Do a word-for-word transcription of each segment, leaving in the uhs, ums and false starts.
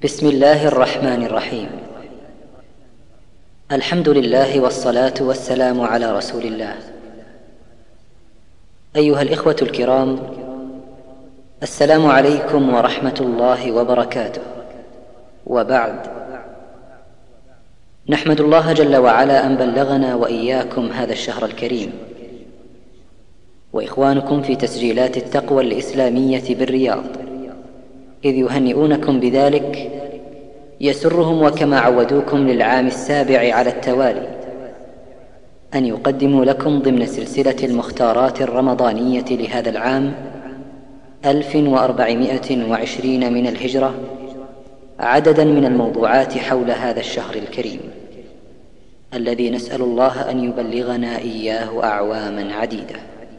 بسم الله الرحمن الرحيم. الحمد لله والصلاة والسلام على رسول الله. أيها الإخوة الكرام، السلام عليكم ورحمة الله وبركاته. وبعد، نحمد الله جل وعلا أن بلغنا وإياكم هذا الشهر الكريم، وإخوانكم في تسجيلات التقوى الإسلامية بالرياض إذ يهنئونكم بذلك يسرهم، وكما عودوكم للعام السابع على التوالي، أن يقدموا لكم ضمن سلسلة المختارات الرمضانية لهذا العام ألف وأربعمائة وعشرين من الهجرة عددا من الموضوعات حول هذا الشهر الكريم الذي نسأل الله أن يبلغنا إياه أعواما عديدة.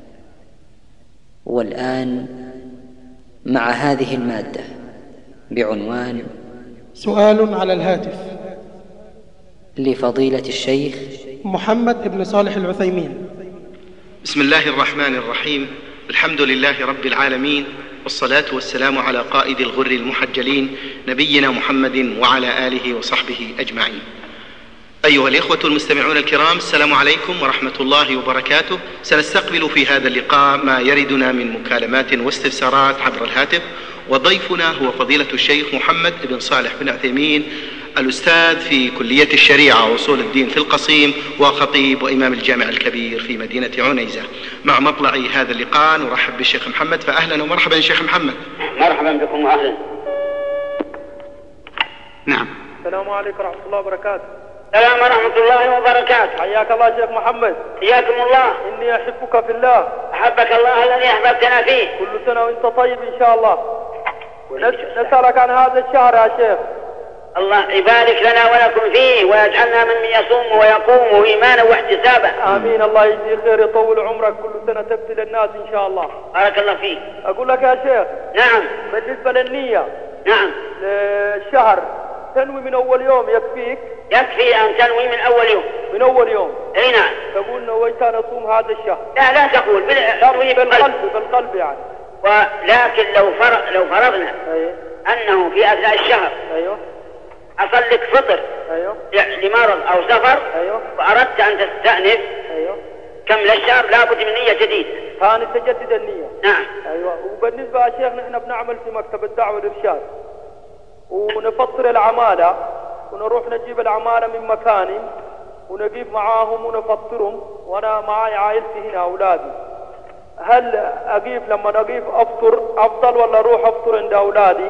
والآن مع هذه المادة بعنوان سؤال على الهاتف لفضيلة الشيخ محمد بن صالح العثيمين. بسم الله الرحمن الرحيم. الحمد لله رب العالمين، والصلاة والسلام على قائد الغر المحجلين نبينا محمد وعلى آله وصحبه أجمعين. أيها الإخوة المستمعون الكرام، السلام عليكم ورحمة الله وبركاته. سنستقبل في هذا اللقاء ما يردنا من مكالمات واستفسارات عبر الهاتف، وضيفنا هو فضيلة الشيخ محمد بن صالح بن عثيمين، الأستاذ في كلية الشريعة وأصول الدين في القصيم، وخطيب وإمام الجامع الكبير في مدينة عنيزة. مع مطلع هذا اللقاء نرحب بالشيخ محمد، فأهلا ومرحبا شيخ محمد. مرحبا بكم وأهلا. نعم. السلام عليكم ورحمة الله وبركاته. السلام ورحمة الله وبركاته. حياك الله شيخ محمد. حياكم الله. إني أحبك في الله. أحبك الله الذي أحببتنا فيه. كل سنة وأنت طيب إن شاء الله. نسألك عن هذا الشهر يا شيخ. الله يبارك لنا ولكم فيه، ويجعلنا من يصوم ويقوم إيمانا واحتسابا. آمين. الله يجزي خير، يطول عمرك، كل سنة تقتل الناس إن شاء الله. بارك الله فيك. أقول لك يا شيخ. نعم. بالنسبة للنية. نعم. للشهر تنوي من أول يوم يكفيك؟ يكفي أن تنوي من أول يوم. من أول يوم. أي نعم. تقول نويت أن أصوم هذا الشهر. لا لا تقول بال... تنوي بالقلب. بالقلب يعني. ولكن لو فرض لو فرضنا أيه. أنه في أثناء الشهر أيوه حصل لك فطر أيوه لمرض أو سفر، أيوه وأردت أن تستأنف أيوه كمل الشهر، لابد من نية جديدة. ثاني تجدد النية. نعم. أيوه. وبالنسبة يا شيخ، نحن بنعمل في مكتب الدعوة والإرشاد، ونفطر العمالة، ونروح نجيب العمالة من مكاني ونجيب معاهم ونفطرهم، وأنا معاي عائلتي هنا أولادي. هل أجيب لما أجيب أفطر أفضل ولا أروح أفطر عند أولادي؟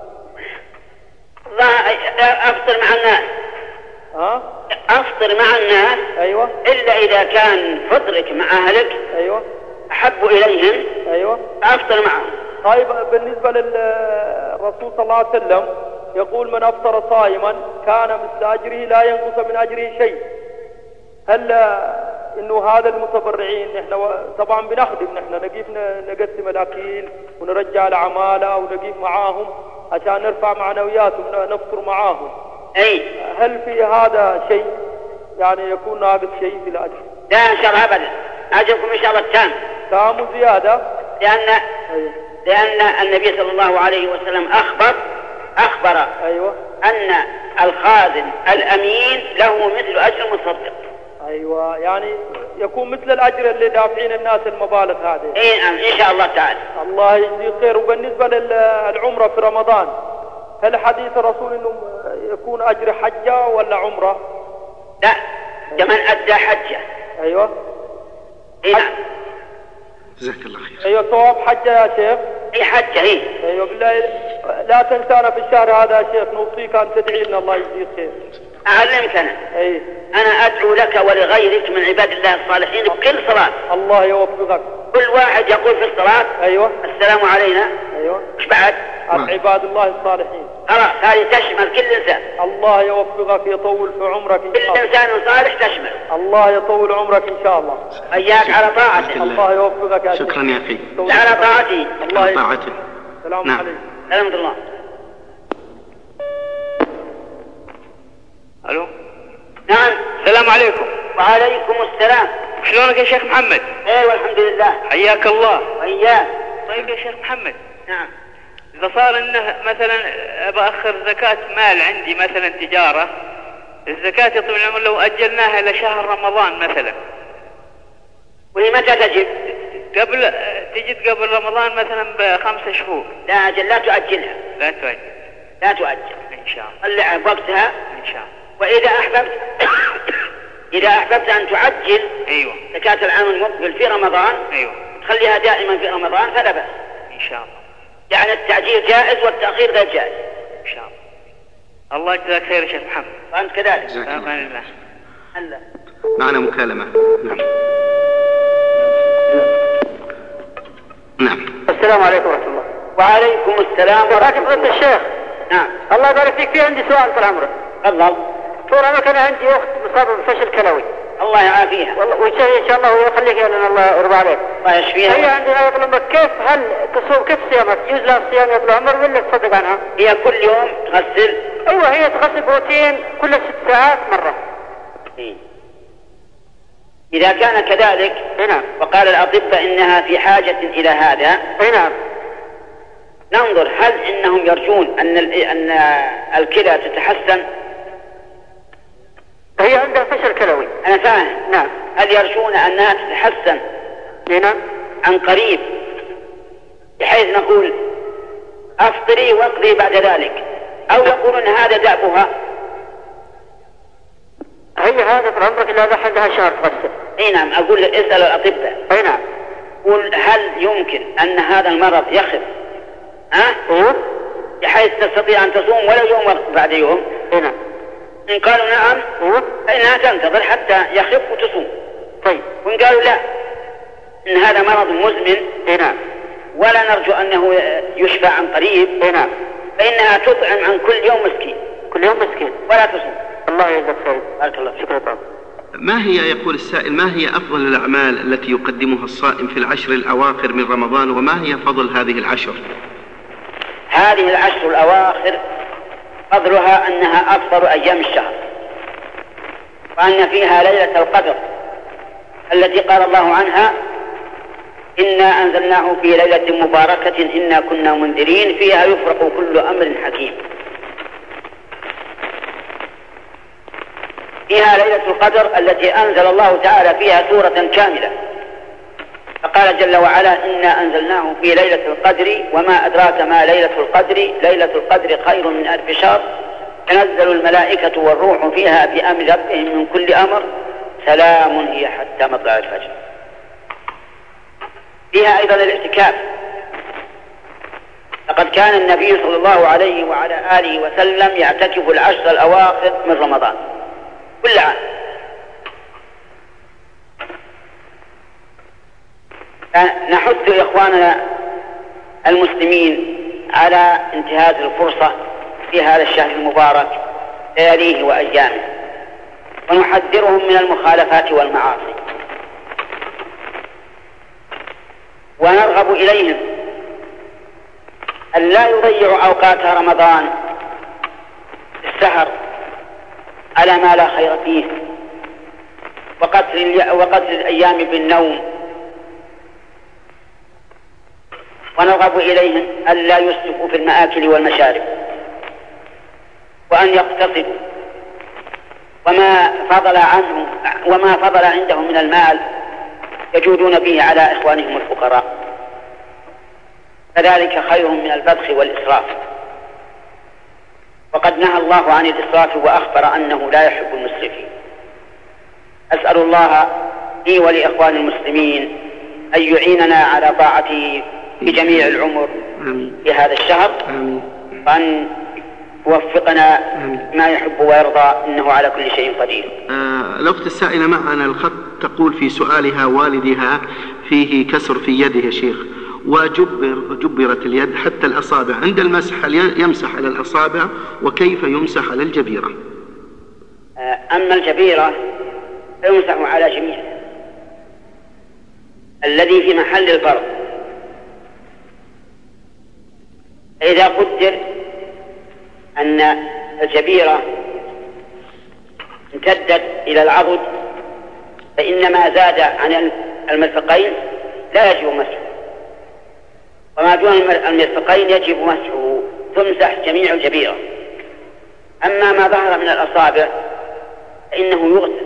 أفطر مع الناس. ها؟ أفطر مع الناس. أيوة. إلا إذا كان فطرك مع أهلك أيوة أحب إليهم. أيوة. أفطر معهم. طيب بالنسبة للرسول صلى الله عليه وسلم يقول من أفطر صائما كان مثل أجره لا ينقص من أجره شيء. هل إنه هذا المتبرعين نحن طبعا بنخدم، نحن نجيب نقسم الأكل ونرجع العمالة ونجيب معاهم عشان نرفع معنوياتهم نفطر معاهم. أي. هل في هذا شيء يعني يكون ناقص شيء في الأجر؟ لا إن شاء الله أبدا، أجركم إن شاء الله تام. تام زيادة. لأن أيوة. لأن النبي صلى الله عليه وسلم أخبر أخبر أيوة. أن الخازن الأمين له مثل أجر المصدق. أيوة، يعني يكون مثل الأجر اللي دافعين الناس المبالغ هذه. إيه إن شاء الله تعالى. الله يجزي خير. وبالنسبة للعمرة في رمضان، هل حديث الرسول إنه يكون أجر حجة ولا عمرة؟ لا، كمن أدى حجة. أيوة. إيه نعم. جزاك الله خير. أيوة صواب حجة يا شيخ. إيه حجة إيه. أيوة بالله لا تنسانا في الشهر هذا يا شيخ، نوصيك أن تدعي لنا الله يجزيك خير. أعلمك أنا. أي. أنا أدعو لك ولغيرك من عباد الله الصالحين بكل صلاة. الله يوفقك. كل واحد يقول في الصلاة. أيوة. السلام علينا. أيوة. إيش بعد؟ عباد الله الصالحين. خلاص هذه تشمل كل إنسان. الله يوفقك، يطول في عمرك إن شاء الله. كل إنسان صالح تشمل. الله يطول عمرك إن شاء الله. إياك على طاعته. الله يوفقك يا شيخ. شكرا يا أخي. على طاعته. الله على طاعته. السلام نعم. عليكم. الحمد لله. ألو. نعم. السلام عليكم. وعليكم السلام. شلونك يا شيخ محمد؟ ايه والحمد لله. حياك الله. وإياك. طيب يا شيخ محمد. نعم. إذا صار إنه مثلا بأخر زكاة مال عندي مثلا تجارة، الزكاة يا طويل العمر لو أجلناها لشهر رمضان مثلا، وهي متى تجب؟ قبل تجد قبل رمضان مثلا بخمسة شهور. لا أجل، لا تؤجلها. لا تؤجل. لا تؤجل إن شاء الله. طلع وقتها إن شاء الله. وإذا أحببت إذا أحببت أن تعجل أيوة زكاة العام المقبل في رمضان، أيوة، تخليها دائما في رمضان فلا بأس إن شاء الله. يعني التعجيل جائز والتأخير غير جائز إن شاء الله. الله يجزاك خير يا شيخ محمد. وأنت كذلك. بإذن الله. الله. معنا مكالمة. نعم. نعم. السلام عليكم ورحمة الله. وعليكم السلام ورحمة الله. فضيلة الشيخ. نعم. الله يبارك فيك، في عندي سؤال طال عمرك. تفضل. طول عمرك أنا عندي أخت مصابة بفشل كلوي. الله يعافيها. والله ويشفيها إن شاء الله ويخليك لأن الله يرضى عليك. الله يشفيها. هي عندنا يا طال عمرك كيف هل تصوم كيف صيامك؟ يجوز لها الصيام يا طال عمر ولا تصدق عنها؟ هي كل يوم تغسل. أيوة هي تغسل بروتين كل ست ساعات مرة. إيه. إذا كان كذلك نعم. وقال الأطباء إنها في حاجة إلى هذا. نعم. ننظر هل إنهم يرجون أن أن الكلى تتحسن. هي عندها فشل كلوي. أنا فاهم. نعم. هل يرجون أنها تتحسن نعم عن قريب بحيث نقول أفطري واقضي بعد ذلك، أو يقولون هذا دأبها؟ هي هذا طال عمرك إلا دحين لها شهر تغسل. اي نعم. اقول اسأل الأطباء. اي نعم. قل هل يمكن ان هذا المرض يخف ها أه؟ بحيث تستطيع ان تصوم ولو يوم بعد يوم؟ اي نعم. ان قالوا نعم أه؟ فانها تنتظر حتى يخف وتصوم. طيب. وان قالوا لا ان هذا مرض مزمن اي نعم ولا نرجو انه يشفى عن قريب، اي نعم، فانها تطعم عن كل يوم مسكين. كل يوم مسكين ولا تصوم. الله يجزاك خير. بارك الله. شكرا طبعا. ما هي، يقول السائل، ما هي أفضل الأعمال التي يقدمها الصائم في العشر الأواخر من رمضان، وما هي فضل هذه العشر؟ هذه العشر الأواخر فضلها أنها أفضل أيام الشهر، وأن فيها ليلة القدر التي قال الله عنها إنا أنزلناه في ليلة مباركة إنا كنا منذرين فيها يفرق كل أمر حكيم. فيها ليلة القدر التي أنزل الله تعالى فيها سورة كاملة، فقال جل وعلا إنا أنزلناه في ليلة القدر وما أدراك ما ليلة القدر ليلة القدر خير من ألف شهر تنزل الملائكة والروح فيها بأمر ربهم من كل أمر سلام هي حتى مطلع الفجر. فيها أيضا الاعتكاف، لقد كان النبي صلى الله عليه وعلى آله وسلم يعتكف العشر الأواخر من رمضان كل عام. نحث إخواننا المسلمين على انتهاز الفرصة في هذا الشهر المبارك لياليه وأيامه، ونحذرهم من المخالفات والمعاصي، ونرغب إليهم أن لا يضيعوا أوقات رمضان السهر على ما لا خير فيه وقتل, وقتل الأيام بالنوم، ونرغب إليهم أن لا يسرفوا في المآكل والمشارب، وأن يقتصدوا وما فضل عنهم وما فضل عندهم من المال يجودون به على إخوانهم الفقراء، فذلك خير من البذخ والإسراف، وقد نهى الله عن الإسراف وأخبر أنه لا يحب المسرفين. أسأل الله لي ولإخوان المسلمين أن يعيننا على طاعته في جميع العمر في هذا الشهر، وأن يوفقنا ما يحب ويرضى إنه على كل شيء قدير. آه الأخت السائلة معنا الخط تقول في سؤالها والدها فيه كسر في يده يا شيخ، وجبر جبرت اليد حتى الأصابع، عند المسح يمسح على الأصابع وكيف يمسح على الجبيرة؟ آه أما الجبيرة فيمسح على جميعها، الذي في محل الفرض. إذا قدر أن الجبيرة امتدت إلى العضد فإن ما زاد عن المرفقين لا يجب مسحه، وما دون المرفقين يجب مسحه تمسح جميع الجبيرة. أما ما ظهر من الأصابع فإنه يغسل،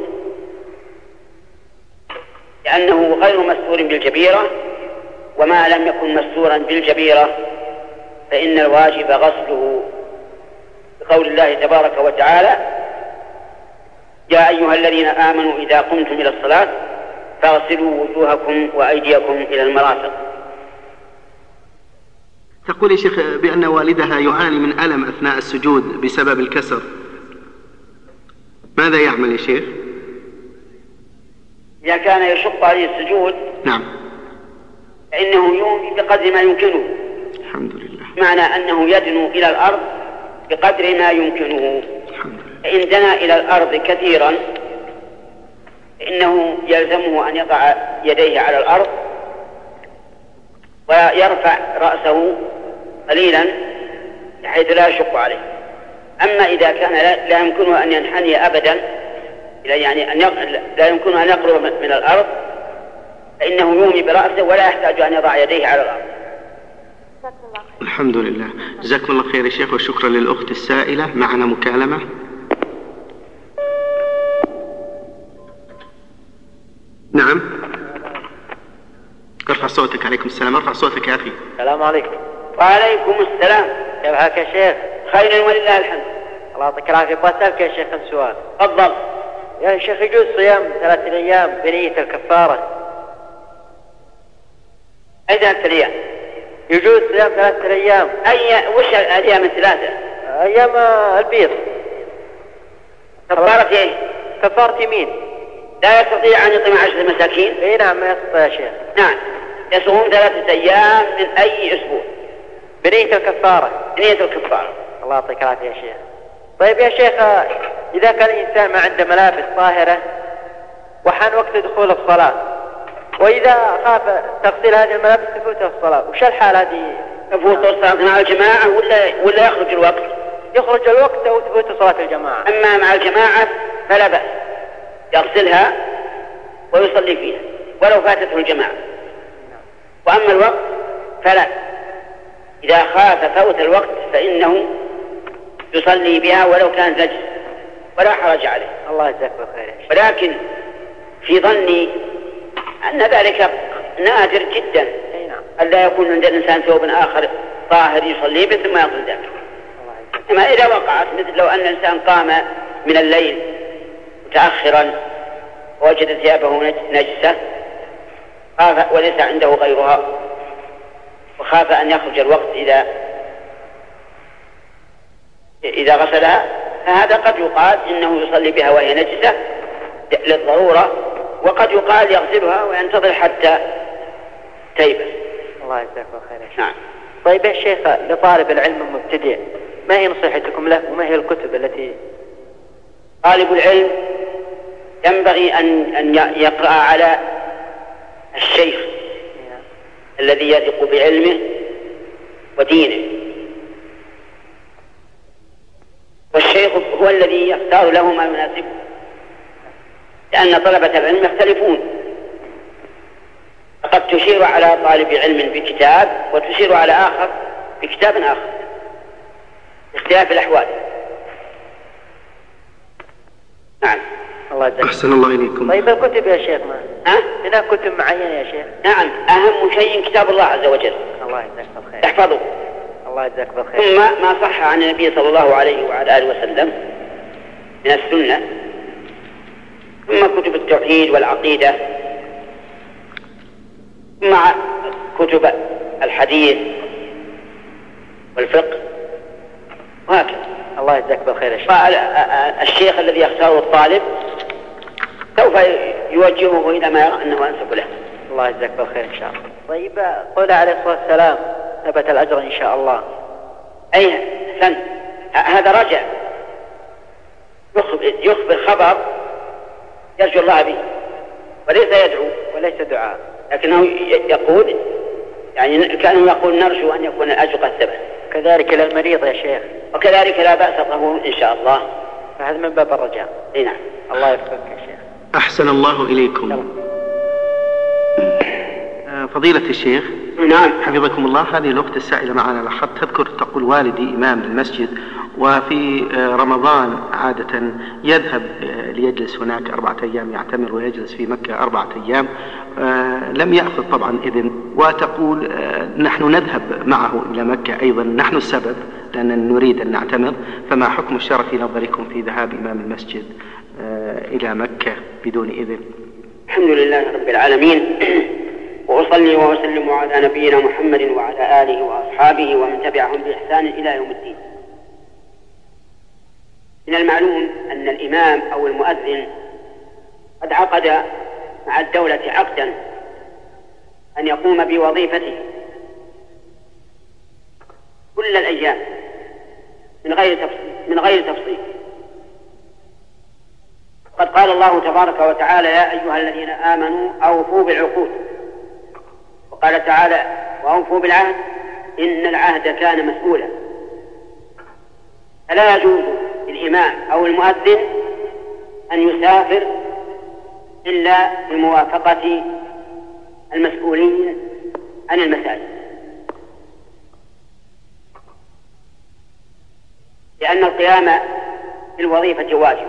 لأنه غير مستور بالجبيرة، وما لم يكن مستورا بالجبيرة فإن الواجب غسله، بقول الله تبارك وتعالى: يا أيها الذين آمنوا إذا قمتم إلى الصلاة فاغسلوا وجوهكم وأيديكم إلى المرافق. تقول يا شيخ بأن والدها يعاني من ألم أثناء السجود بسبب الكسر، ماذا يعمل يا شيخ؟ إذا كان يشق عليه السجود نعم فإنه يومي بقدر ما يمكنه. الحمد لله. معنى أنه يدنو إلى الأرض بقدر ما يمكنه. الحمد لله. فإن دنا إلى الأرض كثيرا فإنه يلزمه أن يضع يديه على الأرض ويرفع رأسه قليلا بحيث لا يشق عليه. أما إذا كان لا يمكنه أن ينحني أبدا، يعني أن لا يمكنه أن يقرب من الأرض، فإنه يومي برأسه ولا يحتاج أن يضع يديه على الأرض. الحمد لله. جزاكم الله خير يا شيخ، وشكرا للأخت السائلة. معنا مكالمة. نعم، ارفع صوتك. عليكم السلام. ارفع صوتك يا أخي. السلام عليكم. وعليكم السلام. كيف حالك يا شيخ؟ خير ولله الحمد. الله يعطيك العافية. بسألك يا شيخ سؤال. تفضل. يا شيخ، يجوز صيام ثلاثة أيام بنية الكفارة؟ أي ثلاثة أيام؟ يجوز صيام ثلاثة أيام. أي وش الأيام الثلاثة؟ أيام البيض. كفارة إيه؟ كفارة يمين. لا يستطيع أن يطعم عشرة مساكين؟ إيه نعم، ما يستطيع يا شيخ. نعم، يصوم ثلاثة أيام من أي أسبوع بنية الكفارة. بنية الكفارة. الله يعطيك العافية يا شيخ. طيب يا شيخ، إذا كان الإنسان ما عنده ملابس طاهرة وحان وقت دخول الصلاة، وإذا خاف تغسيل هذه الملابس تفوته الصلاة، وش الحال هذه؟ تفوت الصلاة مع الجماعة ولا ولا يخرج الوقت؟ يخرج الوقت أو تفوت صلاة الجماعة. أما مع الجماعة فلا بأس، يغسلها ويصلي فيها ولو فاتته الجماعة. وأما الوقت فلا، إذا خاف فوت الوقت فإنه يصلي بها ولو كان زجر ولا حرج عليه. الله يجزاك بالخير. ولكن في ظني أن ذلك نادر جدا، ألا يكون عند الإنسان ثوب آخر طاهر يصلي به ثم يصل ذلك. أما إذا وقعت، مثل لو أن الإنسان قام من الليل متأخرا ووجد ثيابه نجسة خاف وليس عنده غيرها وخاف أن يخرج الوقت إذا إذا غسلها، فهذا قد يقال إنه يصلي بها وهي نجسة للضرورة، وقد يقال يغسلها وينتظر حتى تيبس. الله يجزاك خير. نعم. طيب يا شيخ، لطالب العلم المبتدئ ما هي نصيحتكم له، وما هي الكتب التي؟ طالب العلم ينبغي أن أن يقرأ على الشيخ الذي يثق بعلمه ودينه، والشيخ هو الذي يختار له ما يناسبه، لأن طلبة العلم يختلفون، فقد تشير على طالب علم بكتاب وتشير على آخر بكتاب آخر، اختلاف الأحوال. نعم. الله يجزاك. أحسن الله إليكم. طيب الكتب يا شيخ، ما ها؟ هناك كتب معينة يا شيخ؟ نعم، أهم شيء كتاب الله عز وجل. الله يجزاك بالخير. احفظه. الله يجزاك بالخير. ثم ما صح عن النبي صلى الله عليه وعلى آله وسلم من السنة، ثم كتب التوحيد والعقيدة، ثم كتب الحديث والفقه، وهكذا. الله يجزاك بالخير يا شيخ. الشيخ الذي يختاره الطالب سوف يوجهه إلى ما يرى أنه أنسب له. الله يجزاك بالخير إن شاء الله. طيب قول عليه الصلاة والسلام ثبت الأجر إن شاء الله. أي سن هذا رجع يخبر, يخبر خبر يرجو الله به وليس يدعو وليس دعاء، لكنه يقول يعني كانوا يقول نرجو أن يكون الأجر قد ثبت. كذلك للمريض يا شيخ. وكذلك لا بأس قبول إن شاء الله، فهذا من باب الرجاء. اي نعم. الله يوفقك يا شيخ. أحسن الله إليكم. فضيلة الشيخ. نعم. حفظكم الله، هذه الأخت السائلة معنا على الخط تذكر تقول والدي إمام المسجد، وفي رمضان عادة يذهب ليجلس هناك أربعة أيام يعتمر ويجلس في مكة أربعة أيام، لم يأخذ طبعا إذن، وتقول نحن نذهب معه إلى مكة أيضا، نحن السبب لأننا نريد أن نعتمر، فما حكم الشرع في نظركم في ذهاب إمام المسجد إلى مكة بدون إذن؟ الحمد لله رب العالمين، وأصلي وأسلم على نبينا محمد وعلى آله وأصحابه ومن تبعهم بإحسان إلى يوم الدين. من المعلوم أن الإمام أو المؤذن قد عقد مع الدولة عقدا أن يقوم بوظيفته كل الأيام من غير تفصيل من غير تفصيل قد قال الله تبارك وتعالى: يا أيها الذين آمنوا أوفوا بالعقود. وقال تعالى: وأوفوا بالعهد إن العهد كان مسؤولا. فلا يجوز للإمام أو المؤذن أن يسافر إلا بموافقة المسؤولين عن المساجد، لأن القيام بالوظيفة واجب،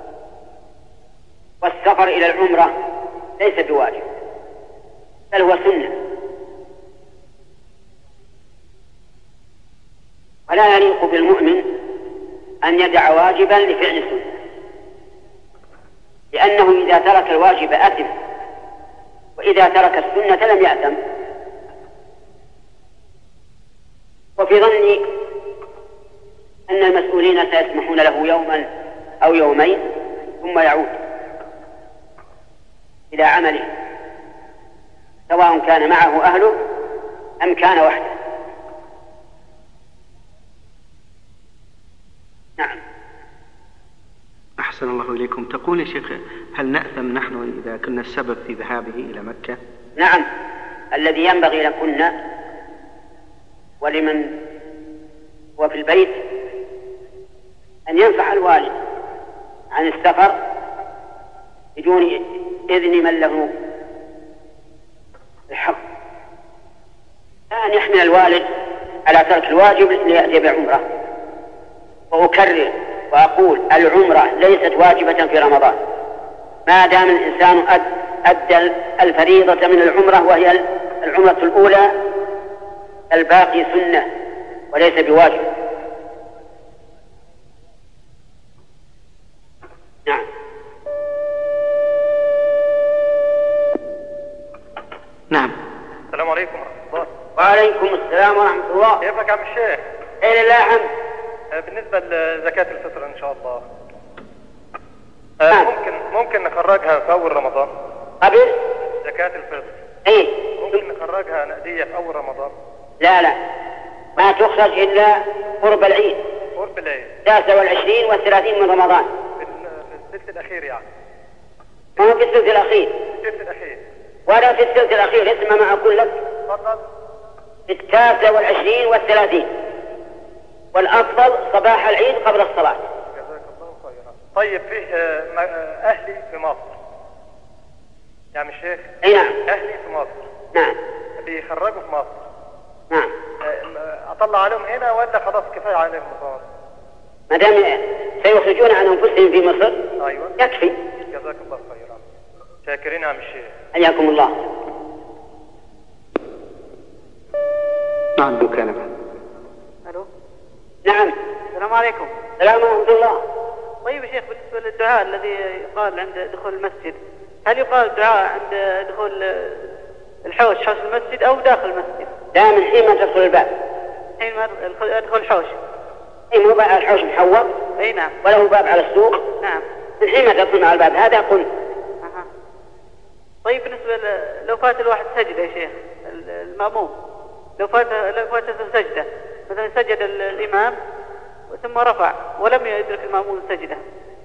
والسفر إلى العمرة ليس بواجب بل هو سنة، ولا يليق بالمؤمن أن يدع واجبا لفعل سنة، لأنه إذا ترك الواجب أثم، وإذا ترك السنة لم يأثم. وفي ظني أن المسؤولين سيسمحون له يوما أو يومين ثم يعود إلى عمله، سواء كان معه أهله أم كان وحده. نعم. أحسن الله إليكم. تقول يا شيخ: هل نأثم نحن إذا كنا السبب في ذهابه إلى مكة؟ نعم، الذي ينبغي لكنا ولمن هو في البيت أن ينفع الوالد عن السفر بدون إذن من له الحق، أن يحمل الوالد على ترك الواجب ليأتي بعمرة. وأكرر وأقول: العمرة ليست واجبة في رمضان ما دام الإنسان أدى الفريضة من العمرة، وهي العمرة الأولى، الباقي سنة وليس بواجب. نعم. نعم. السلام عليكم ورحمة الله. وعليكم السلام ورحمة الله. كيفك يا عم الشيخ؟ خير الله عم. بالنسبة لزكاة الفطر إن شاء الله آه ممكن ممكن نخرجها في أول رمضان قبل زكاة الفطر؟ إيه ممكن نخرجها نقدية في أول رمضان؟ لا لا، ما تخرج إلا قرب العيد، قرب العيد التاسع والعشرين والثلاثين من رمضان، في الثلث الأخير يعني. ما هو في الثلث الأخير. في الثلث الأخير ولا في الثلث الأخير، اسمع ما أقول لك. تفضل. في التاسع والعشرين والثلاثين، والأفضل صباح العيد قبل الصلاة. جزاك الله خيرا. طيب فيه أهلي في مصر يا عم الشيخ؟ أي نعم. أهلي في مصر. نعم. بيخرجوا في مصر. نعم. أطلع عليهم هنا ولا خلاص كفاية عليهم مصر؟ ما دام سيخرجون عن أنفسهم في مصر أيوة يكفي. جزاك الله خيرا. شاكرين يا عم الشيخ. حياكم الله. نعم مكالمة. ألو. نعم. السلام عليكم. السلام ورحمة الله. طيب يا شيخ، بالنسبة للدعاء الذي يقال عند دخول المسجد، هل يقال دعاء عند دخول الحوش، حوش المسجد، أو داخل المسجد؟ لا، من حين ما تدخل الباب. حين ما أدخل الحوش. إيه، مو بقى الحوش محوط؟ أي نعم. وله باب على السوق؟ نعم. من حين ما تدخل مع الباب هذا قل. أها. طيب بالنسبة ل... لو فات الواحد سجدة يا شيخ، المأموم لو فات لو فاتت سجدة، مثلا سجد الإمام ثم رفع ولم يدرك المأموم السجدة.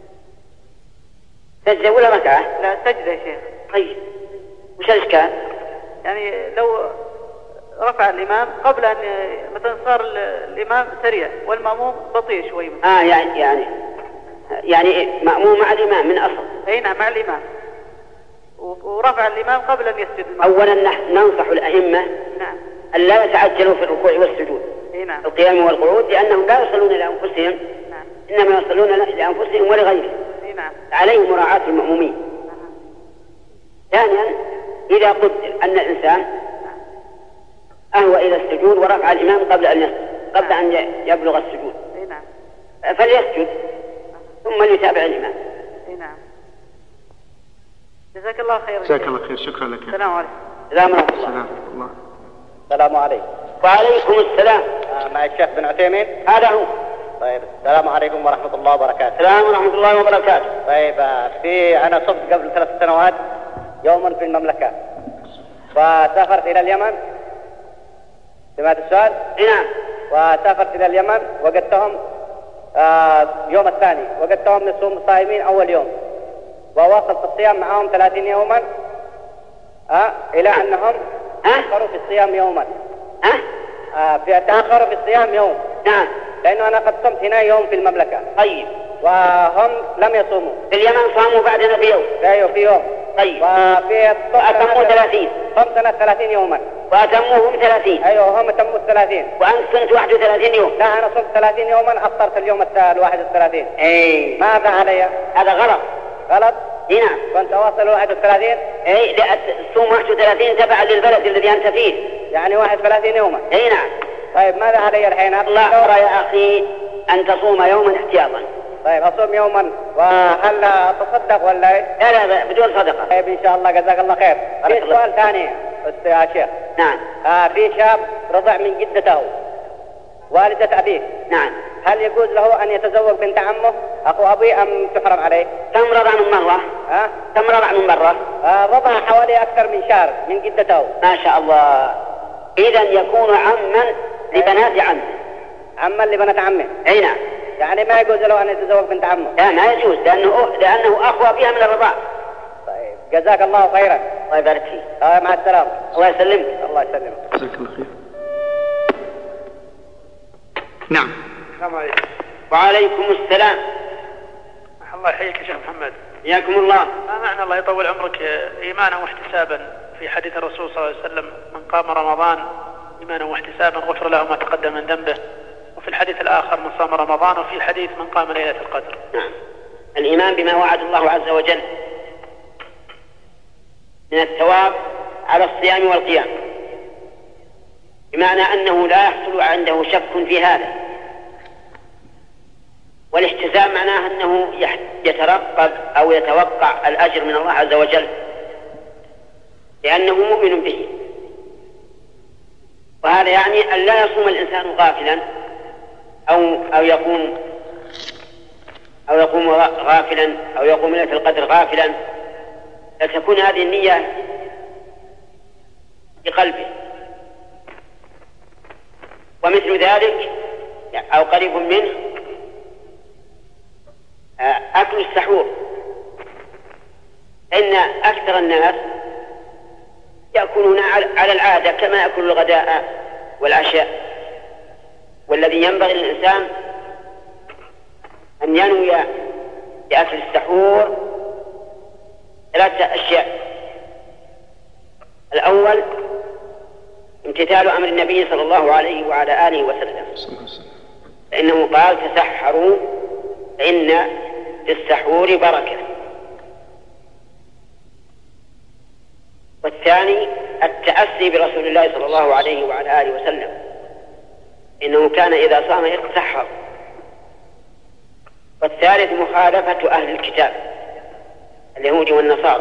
سجدة ولا ركعة؟ لا، سجدة يا شيخ. طيب وش الإشكال؟ يعني لو رفع الإمام قبل أن مثلا صار الإمام سريع والمأموم بطيء شوي مثلا. آه يعني يعني يعني مأموم مع الإمام من أصل. أي نعم، مع الإمام. ورفع الإمام قبل أن يسجد المأموم. أولا ننصح الأئمة نعم. أن لا يتعجلوا في الركوع والسجود، نعم. القيام والقعود، لأنهم لا يصلون لأنفسهم، نعم. إنما يصلون لأنفسهم ولغيرهم، نعم. عليهم مراعاة المأمومين. ثانيا إذا قدر أن الإنسان أهوى إلى السجود ورفع الإمام قبل أن يسجد قبل أن يبلغ السجود فليسجد ثم ليتابع الإمام. نعم. جزاك الله خير. جزاك الله خير. شكرا لك. السلام عليكم. السلام عليكم. السلام الله. السلام عليكم. وعليكم السلام. آه مع الشيخ بن عثيمين. هذا هو. طيب السلام عليكم ورحمة الله وبركاته. السلام ورحمة الله وبركاته. طيب في أنا صبت قبل ثلاث سنوات يوما في المملكة وسافرت إلى اليمن. سمعت السؤال؟ نعم. وسافرت إلى اليمن وجدتهم آه يوم الثاني وجدتهم يصوم صائمين أول يوم وواصل في الصيام معهم ثلاثين يوما آه إلى أنهم تأخروا في الصيام يوما. ها؟ آه في تأخروا في الصيام يوم. نعم. لأنه أنا قد صمت هنا يوم في المملكة. طيب. وهم لم يصوموا. في اليمن صاموا بعدنا بيوم. أيوه في يوم. طيب. وفي أتموا ثلاثين. صمتنا ثلاثين يوما. وأتموهم ثلاثين. أيوه هم تموا الثلاثين. وأنت صمت واحد وثلاثين يوم. لا أنا صمت ثلاثين يوما أفطرت اليوم الواحد والثلاثين. أي. ماذا علي؟ هذا غلط. غلط؟ نعم. كنت أواصل واحد والثلاثين؟ أي تصوم واحد وثلاثين تبعا للبلد الذي أنت فيه. يعني واحد وثلاثين يوما. أي نعم. طيب ماذا علي الحين؟ الله أرى يا أخي أن تصوم يوما احتياطا. طيب أصوم يوما وهل أتصدق ولا؟ لا لا بدون صدقة. طيب إن شاء الله جزاك الله خير. في سؤال ثاني يا شيخ. نعم. آه في شاب رضع من جدته والدة أبيه. نعم. هل يجوز له أن يتزوج بنت عمه أخو أبيه أم تحرم عليه؟ كم رضع من مرة؟ ها؟ كم رضع من مرة؟ آه رضع حوالي أكثر من شهر من جدته. ما شاء الله. إذا يكون عما لبنات عمه. عما لبنات عمه. أي نعم. يعني ما يجوز له أن يتزوج بنت عمه. لا ما يجوز لأنه لأنه أقوى بها من الرضاع. طيب جزاك الله خيرا. الله يبارك فيك. آه مع السلامة. الله يسلمك. الله يسلمك. جزاك الله خير. نعم. السلام عليكم. وعليكم السلام. الله يحييك يا شيخ محمد. حياكم الله. ما معنى الله يطول عمرك إيمانا واحتسابا في حديث الرسول صلى الله عليه وسلم من قام رمضان إيمانا واحتسابا غفر له ما تقدم من ذنبه، وفي الحديث الآخر من صام رمضان، وفي الحديث من قام ليلة القدر. نعم. الإيمان بما وعد الله عز وجل من الثواب على الصيام والقيام، بمعنى أنه لا يحصل عنده شك في هذا. والاحتساب معناه أنه يترقب أو يتوقع الأجر من الله عز وجل لأنه مؤمن به. وهذا يعني أن لا يصوم الإنسان غافلا أو أو يقوم أو يقوم غافلا أو يقوم ليلة القدر غافلا، فتكون هذه النية في قلبه. ومثل ذلك أو قريب منه أكل السحور، إن أكثر الناس يأكلون على العادة كما يأكل الغداء والعشاء، والذي ينبغي للإنسان أن ينوي بأكل السحور ثلاثة أشياء. الأول امتثال أمر النبي صلى الله عليه وعلى آله وسلم، فإنه قال تسحروا فإن في السحور بركة. والثاني التأسي برسول الله صلى الله عليه وعلى آله وسلم، إنه كان إذا صام يتسحر. والثالث مخالفة أهل الكتاب اليهود والنصارى،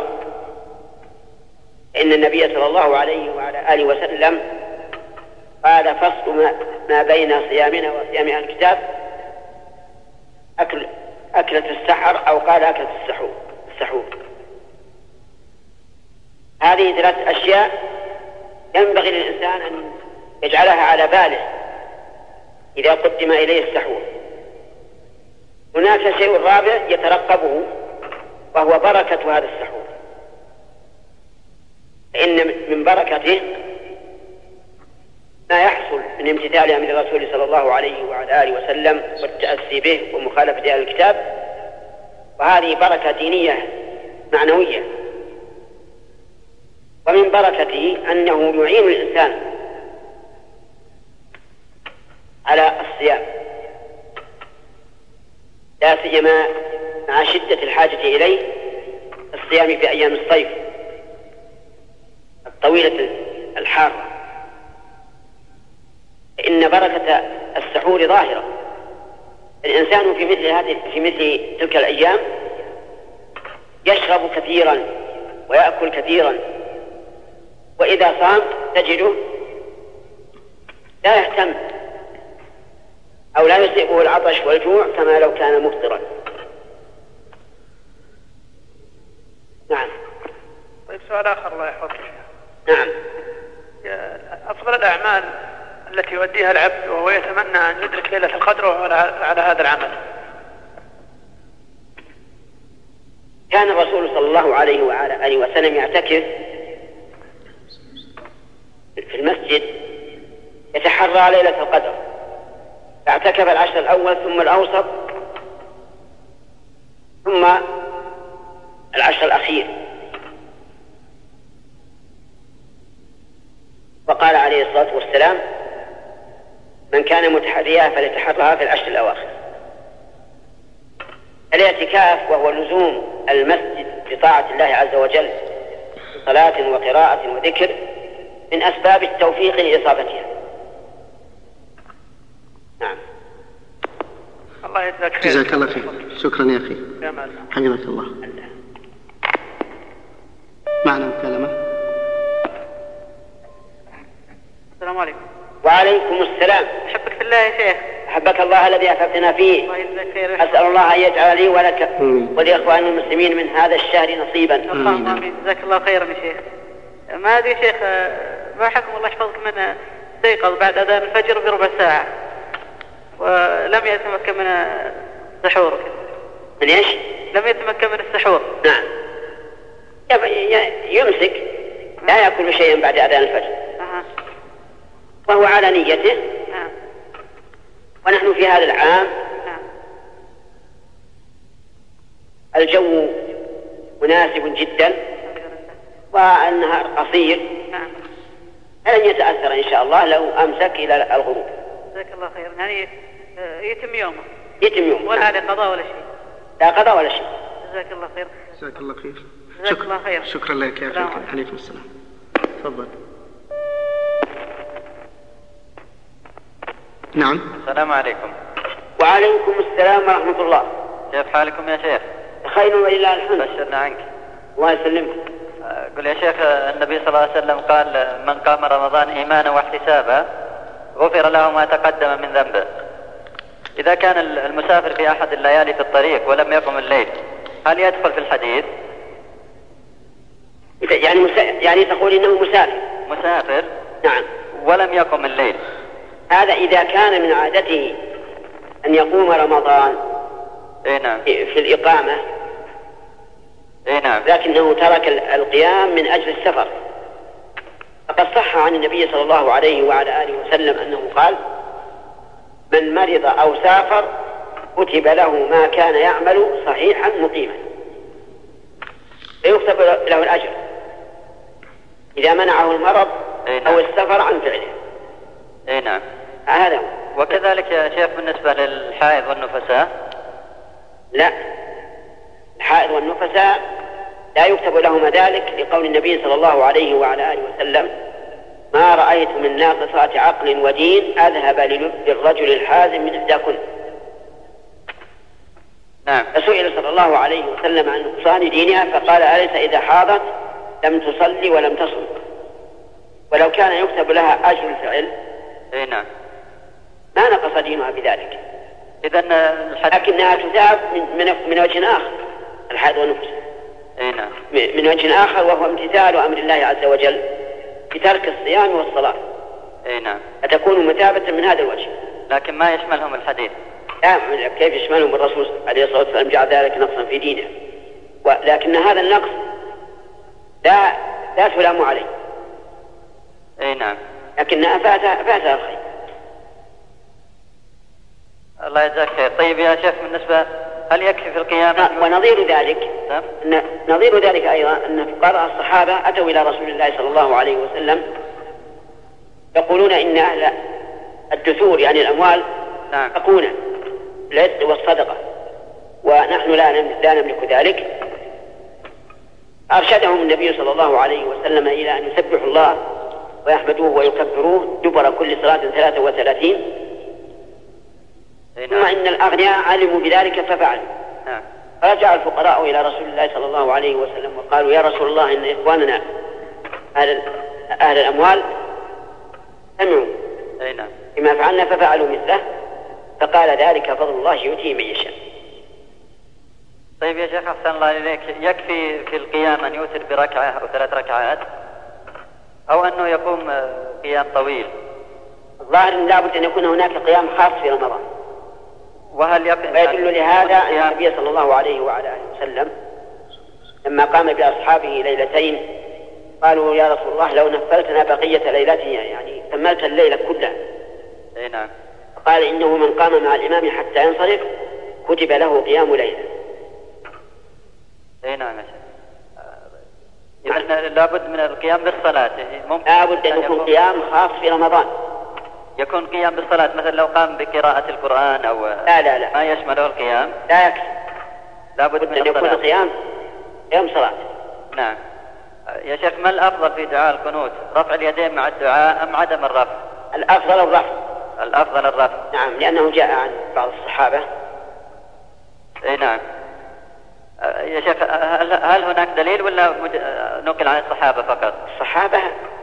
إن النبي صلى الله عليه وعلى آله وسلم قال فصل ما بين صيامنا وصيام أهل الكتاب أكل أكلة السحر، أو قال أكلة السحور السحور. هذه ثلاث أشياء ينبغي للإنسان أن يجعلها على باله إذا قدم إليه السحور. هناك شيء رابع يترقبه وهو بركة هذا السحور، فإن من بركته ما يحصل من امتثال أمر الرسول صلى الله عليه وعلى آله وسلم والتأسي به ومخالفة أهل الكتاب، وهذه بركة دينية معنوية ومن بركته أنه يعين الإنسان على الصيام، لا سيما مع شدة الحاجة إليه الصيام في أيام الصيف الطويلة الحارة، إن بركة السحور ظاهرة. الإنسان في مثل هذه في مثل تلك الأيام يشرب كثيرا ويأكل كثيرا، وإذا صام تجده لا يهتم أو لا يصيبه العطش والجوع كما لو كان مفطرا. نعم. طيب سؤال آخر الله يحفظك. نعم. أفضل الأعمال التي يؤديها العبد وهو يتمنى أن يدرك ليلة القدر على هذا العمل؟ كان الرسول صلى الله عليه وعلى آله وسلم يعتكف في المسجد يتحرى ليلة القدر، فاعتكف العشر الأول ثم الأوسط ثم العشر الأخير، وقال عليه الصلاة والسلام: من كان متحريها فليتحرها في العشر الأواخر. الاعتكاف وهو لزوم المسجد بطاعة الله عز وجل بصلاة وقراءة وذكر من أسباب التوفيق لإصابتها. نعم. الله يجزاك خير. جزاك الله خير. شكرا يا أخي. حفظك الله. معنا مكالمة. السلام عليكم. وعليكم السلام. أحبك في الله يا شيخ. أحبك الله الذي أحببتنا فيه. الله يجزاك خير. أسأل الله أن يجعل لي ولك ولإخوان المسلمين من هذا الشهر نصيبا. اللهم آمين. جزاك الله خيرا يا شيخ. ما أدري يا شيخ، ما حكم الله يحفظك من استيقظ بعد أذان الفجر بربع ساعة ولم يتمكن من السحور؟ من إيش؟ لم يتمكن من السحور. نعم. يمسك لا يأكل شيئا بعد أذان الفجر. أه. وهو على نيته. نعم. ونحن في هذا العام نعم. الجو مناسب جدا والنهار قصير. نعم. فلن يتأثر إن شاء الله لو أمسك إلى الغروب. جزاك الله خير. يعني يتم يومه. يتم يومه. ولا عليه قضاء ولا شيء. لا قضاء ولا شيء. جزاك الله خير. جزاك الله خير. جزاك الله خير. شكرا لك يا أخي. عليكم السلام. تفضل. نعم. السلام عليكم. وعليكم السلام ورحمة الله. كيف حالكم يا شيخ؟ خير ولله الحمد. بشرنا عنك. الله يسلمك. قل يا شيخ، النبي صلى الله عليه وسلم قال: من قام رمضان إيمانا واحتسابا غفر له ما تقدم من ذنبه. إذا كان المسافر في أحد الليالي في الطريق ولم يقم الليل هل يدخل في الحديث؟ يعني مسا... يعني تقول إنه مسافر. مسافر. نعم. ولم يقم الليل. هذا إذا كان من عادته أن يقوم رمضان. إيه نعم. في الإقامة. إيه نعم. لكنه ترك القيام من أجل السفر. فقد صح عن النبي صلى الله عليه وعلى آله وسلم أنه قال: من مرض أو سافر كتب له ما كان يعمل صحيحا مقيما، فيكتب له الأجر إذا منعه المرض إيه نعم. أو السفر عن فعله. إيه نعم. هذا. وكذلك يا شيخ بالنسبة للحائض والنفساء؟ لا، الحائض والنفساء لا يكتب لهما ذلك لقول النبي صلى الله عليه وعلى آله وسلم: ما رأيت من ناقصات عقل ودين أذهب للب الرجل الحازم من إحداكن. نعم. فسئل صلى الله عليه وسلم عن نقصان دينها فقال: أليس إذا حاضت لم تصلي ولم تصم؟ ولو كان يكتب لها أجر الفعل إيه نعم. ما نقص دينها بذلك. إذن الحد... لكنها تثاب من, من, من وجه آخر الحائض والنفس. إيه نعم. من وجه آخر وهو امتثال أمر الله عز وجل بترك الصيام والصلاة. إيه نعم. فتكون مثابة من هذا الوجه. لكن ما يشملهم الحديث. لا، كيف يشملهم؟ الرسول عليه الصلاة والسلام جعل ذلك نقصا في دينه، ولكن هذا النقص لا لا تلام عليه. إيه نعم. لكنها فاتها فاتها الخير. الله يجزاك خير. طيب يا شيخ، بالنسبة هل يكفي في القيام؟ ونظير ذلك أن نظير ذلك أيضا أن فقراء الصحابة أتوا إلى رسول الله صلى الله عليه وسلم يقولون إن أهل الدثور يعني الأموال نعم. يقولون بالعتق والصدقة ونحن لا نملك ذلك. أرشدهم النبي صلى الله عليه وسلم إلى أن يسبحوا الله ويحمدوه ويكبروه دبر كل صلاة ثلاثة وثلاثين. ثم إن الأغنياء علموا بذلك ففعلوا. فرجع الفقراء إلى رسول الله صلى الله عليه وسلم وقالوا يا رسول الله إن إخواننا أهل, أهل الأموال سمعوا بما فعلنا ففعلوا مثله، فقال ذلك فضل الله يؤتيه من يشاء. طيب يا شيخ أحسن الله إليك، يكفي في القيام أن يوتر بركعة أو ثلاث ركعات أو أنه يقوم قيام طويل؟ الظاهر لابد أن يكون هناك قيام خاص في رمضان. وهل يقف ويدل لهذا أن النبي صلى الله عليه وعلى آله وسلم لما قام بأصحابه ليلتين قالوا يا رسول الله لو نفلتنا بقية ليلته يعني كملت الليلة كلها. أي نعم. قال إنه من قام مع الإمام حتى ينصرف كتب له قيام ليلة. أي نعم. إذن لابد من القيام بالصلاة. لابد أن يكون قيام خاص في رمضان. يكون قيام بالصلاة مثلا لو قام بقراءة القرآن أو لا لا لا ما يشمله القيام لا يكفي، لابد من أن يكون قيام قيام صلاة. نعم. يا شيخ ما الأفضل في دعاء القنوت، رفع اليدين مع الدعاء أم عدم الرفع؟ الأفضل الرفع. الأفضل الرفع. نعم لأنه جاء عن بعض الصحابة. اي نعم. يا شيخ هل, هل هناك دليل ولا نقل عن الصحابة فقط؟ الصحابة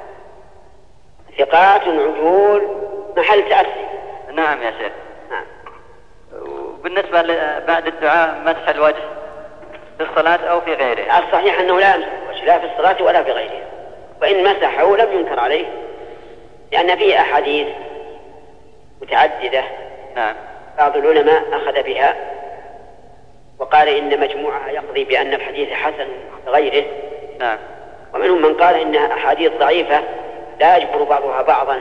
ثقات عجول محل تأسي. نعم يا شيخ. نعم. وبالنسبة بعد الدعاء مسح الوجه في الصلاة أو في غيره؟ الصحيح أنه لا يمسح الوجه لا في الصلاة ولا في غيرها، وإن مسحه لم ينكر عليه لأن فيه أحاديث متعددة. نعم. بعض العلماء أخذ بها وقال إن مجموعها يقضي بأن الحديث حسن غيره. نعم. ومنهم من قال إنها أحاديث ضعيفة لا يجبر بعضها بعضا،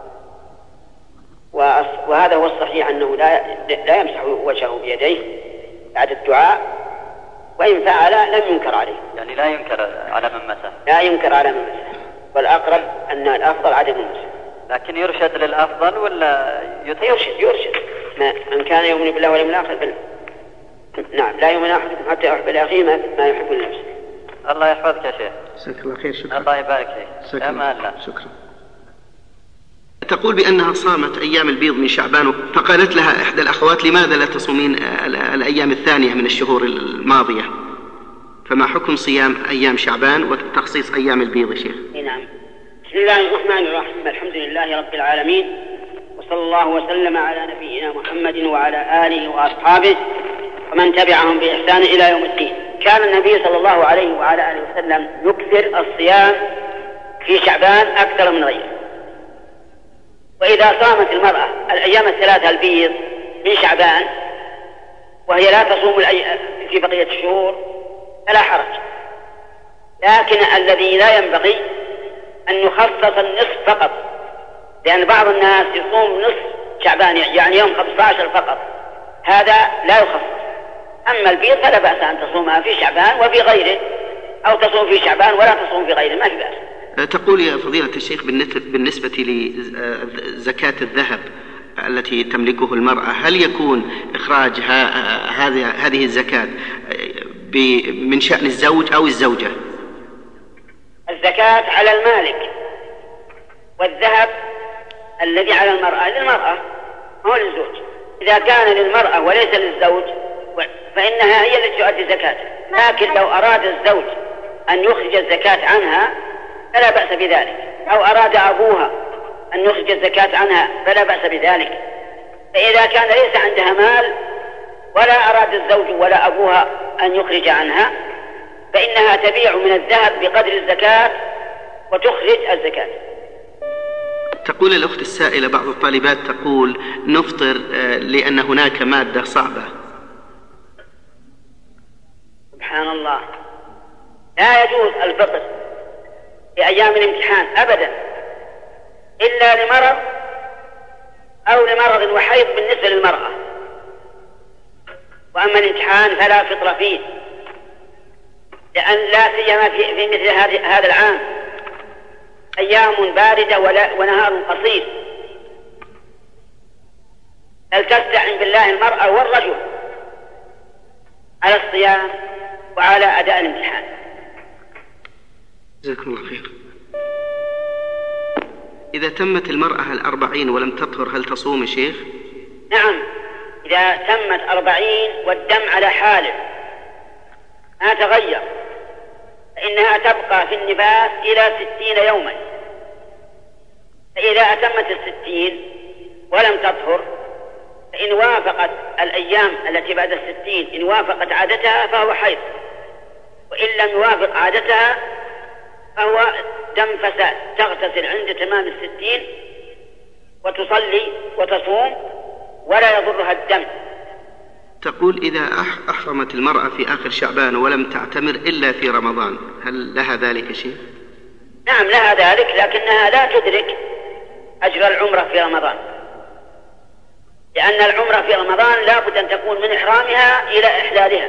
وهذا هو الصحيح أنه لا لا يمسح وجهه بيديه بعد الدعاء، وإن فعل لم ينكر عليه. يعني لا ينكر على من مسح. لا ينكر على من مسح، والأقرب أن الأفضل عدم المسح. لكن يرشد للأفضل ولا يترك؟ يرشد يرشد من كان يؤمن بالله واليوم الآخر بل... نعم لا يؤمن أحدكم حتى يحب لأخيه ما يحب لنفسه. الله يحفظك يا شيخ. جزاك الله خير. شكرا. الله يبارك فيك. أمان الله. شكرا. تقول بأنها صامت أيام البيض من شعبان، فقالت لها إحدى الأخوات لماذا لا تصومين الأيام الثانية من الشهور الماضية؟ فما حكم صيام أيام شعبان وتخصيص أيام البيض يا شيخ؟ نعم. بسم الله الرحمن الرحيم، الحمد لله رب العالمين، وصلى الله وسلم على نبينا محمد وعلى آله وأصحابه ومن تبعهم بإحسان إلى يوم الدين. كان النبي صلى الله عليه وعلى آله وسلم يكثر الصيام في شعبان أكثر من غيره. وإذا صامت المرأة الأيام الثلاثة البيض من شعبان وهي لا تصوم في بقية الشهور فلا حرج، لكن الذي لا ينبغي أن يخصص النصف فقط، لأن بعض الناس يصوم نصف شعبان يعني يوم خمسة عشر فقط، هذا لا يخصص. أما البيض فلا بأس أن تصومها في شعبان وفي غيره، أو تصوم في شعبان ولا تصوم في غيره، ما في بأس. تقول يا فضيلة الشيخ بالنسبة لزكاة الذهب التي تملكه المرأة، هل يكون إخراج هذه الزكاة من شأن الزوج أو الزوجة؟ الزكاة على المالك، والذهب الذي على المرأة للمرأة هو للزوج. إذا كان للمرأة وليس للزوج فإنها هي التي تؤدي زكاته، لكن لو أراد الزوج أن يخرج الزكاة عنها فلا بأس بذلك، أو أراد أبوها أن يخرج الزكاة عنها فلا بأس بذلك. فإذا كان ليس عندها مال ولا أراد الزوج ولا أبوها أن يخرج عنها فإنها تبيع من الذهب بقدر الزكاة وتخرج الزكاة. تقول الأخت السائلة بعض الطالبات تقول نفطر لأن هناك مادة صعبة. سبحان الله، لا يجوز الفطر في أيام الامتحان أبدا إلا لمرض أو لمرض وحيض بالنسبة للمرأة، وأما الامتحان فلا فطر فيه، لأن لا سيما في, في مثل هذا العام أيام باردة ونهار قصير، هل تستعن بالله المرأة والرجل على الصيام وعلى أداء الامتحان؟ جزاكم الله خير. إذا تمت المرأة الأربعين ولم تطهر هل تصوم يا شيخ؟ نعم، إذا تمت أربعين والدم على حاله ما تغير فإنها تبقى في النفاس إلى ستين يوما، فإذا أتمت الستين ولم تطهر فإن وافقت الأيام التي بعد الستين إن وافقت عادتها فهو حيض، وإن لم يوافق عادتها فهو دم فساد، تغتسل عند تمام الستين وتصلي وتصوم ولا يضرها الدم. تقول إذا أحرمت المرأة في آخر شعبان ولم تعتمر إلا في رمضان هل لها ذلك شيء؟ نعم لها ذلك، لكنها لا تدرك أجر العمرة في رمضان، لأن العمرة في رمضان لا بد أن تكون من إحرامها إلى إحلالها،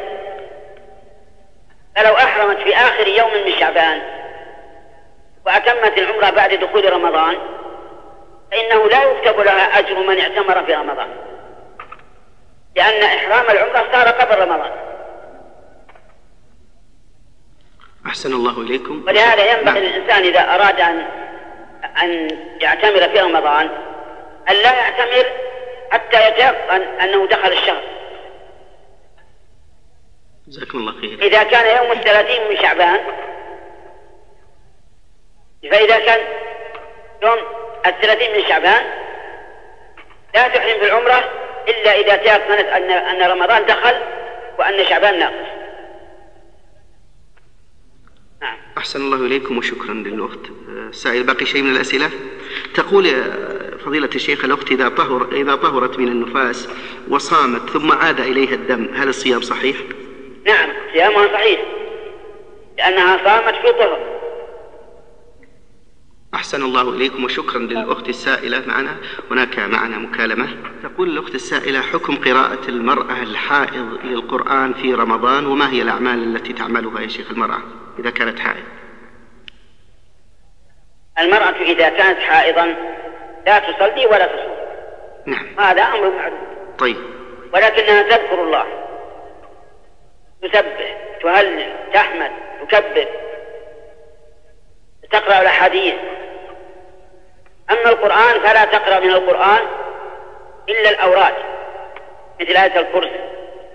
فلو أحرمت في آخر يوم من شعبان وأتمت العمرة بعد دخول رمضان فإنه لا يكتب لها أجر من اعتمر في رمضان، لأن إحرام العمرة صار قبل رمضان. أحسن الله إليكم. ولهذا ينبغي للإنسان إذا أراد أن أن يعتمر في رمضان أن لا يعتمر حتى يتيقن أنه دخل الشهر. جزاكم الله خير. إذا كان يوم الثلاثين من شعبان فإذا كان يوم الثلاثين من شعبان لا تحرم في العمرة إلا إذا تيقنت أن أن رمضان دخل وأن شعبان ناقص. نعم. أحسن الله إليكم وشكرا للأخت. سائل باقي شيء من الأسئلة؟ تقول فضيلة الشيخ الأخت إذا طهر إذا طهرت من النفاس وصامت ثم عاد إليها الدم هل الصيام صحيح؟ نعم صيامها صحيح لأنها صامت في طهر. أحسن الله إليكم وشكرا للأخت السائلة. معنا هناك معنا مكالمة. تقول الأخت السائلة حكم قراءة المرأة الحائض للقرآن في رمضان وما هي الأعمال التي تعملها يا شيخ المرأة إذا كانت حائض؟ المرأة إذا كانت حائضا لا تصلي ولا تصوم. نعم. هذا أمر معروف. طيب. ولكنها تذكر الله، تسبح، تهلل، تحمد، تكبر، تقرأ الأحاديث. أما القرآن فلا تقرأ من القرآن إلا الأوراد مثل آية الكرسي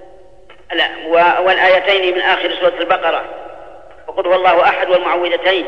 والآيتين من آخر سورة البقرة وقل هو الله أحد والمعوذتين،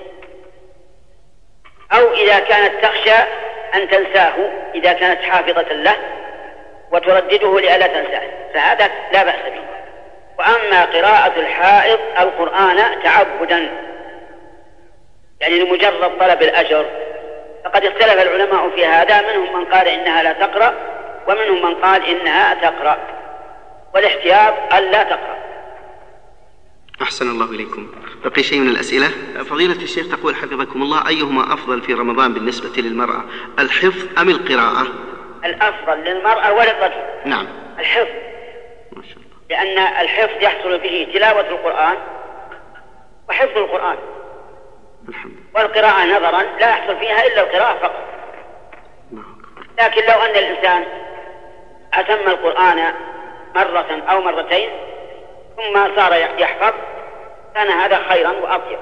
أو إذا كانت تخشى أن تنساه إذا كانت حافظة له وتردده لئلا تنساه فهذا لا بأس به. وأما قراءة الحائض القرآن تعبدا يعني لمجرد طلب الأجر فقد اختلف العلماء في هذا، منهم من قال إنها لا تقرأ ومنهم من قال إنها تقرأ، والاحتياط ألا تقرأ. أحسن الله إليكم. بقي شيء من الأسئلة. فضيلة الشيخ تقول حفظكم الله أيهما أفضل في رمضان بالنسبة للمرأة الحفظ أم القراءة؟ الأفضل للمرأة وللرجل. نعم. الحفظ ما شاء الله. لأن الحفظ يحصل به تلاوة القرآن وحفظ القرآن، والقراءة نظرا لا يحصل فيها إلا القراءة فقط. لكن لو أن الإنسان أتم القرآن مرة أو مرتين ثم صار يحفظ كان هذا خيرا وأطيب.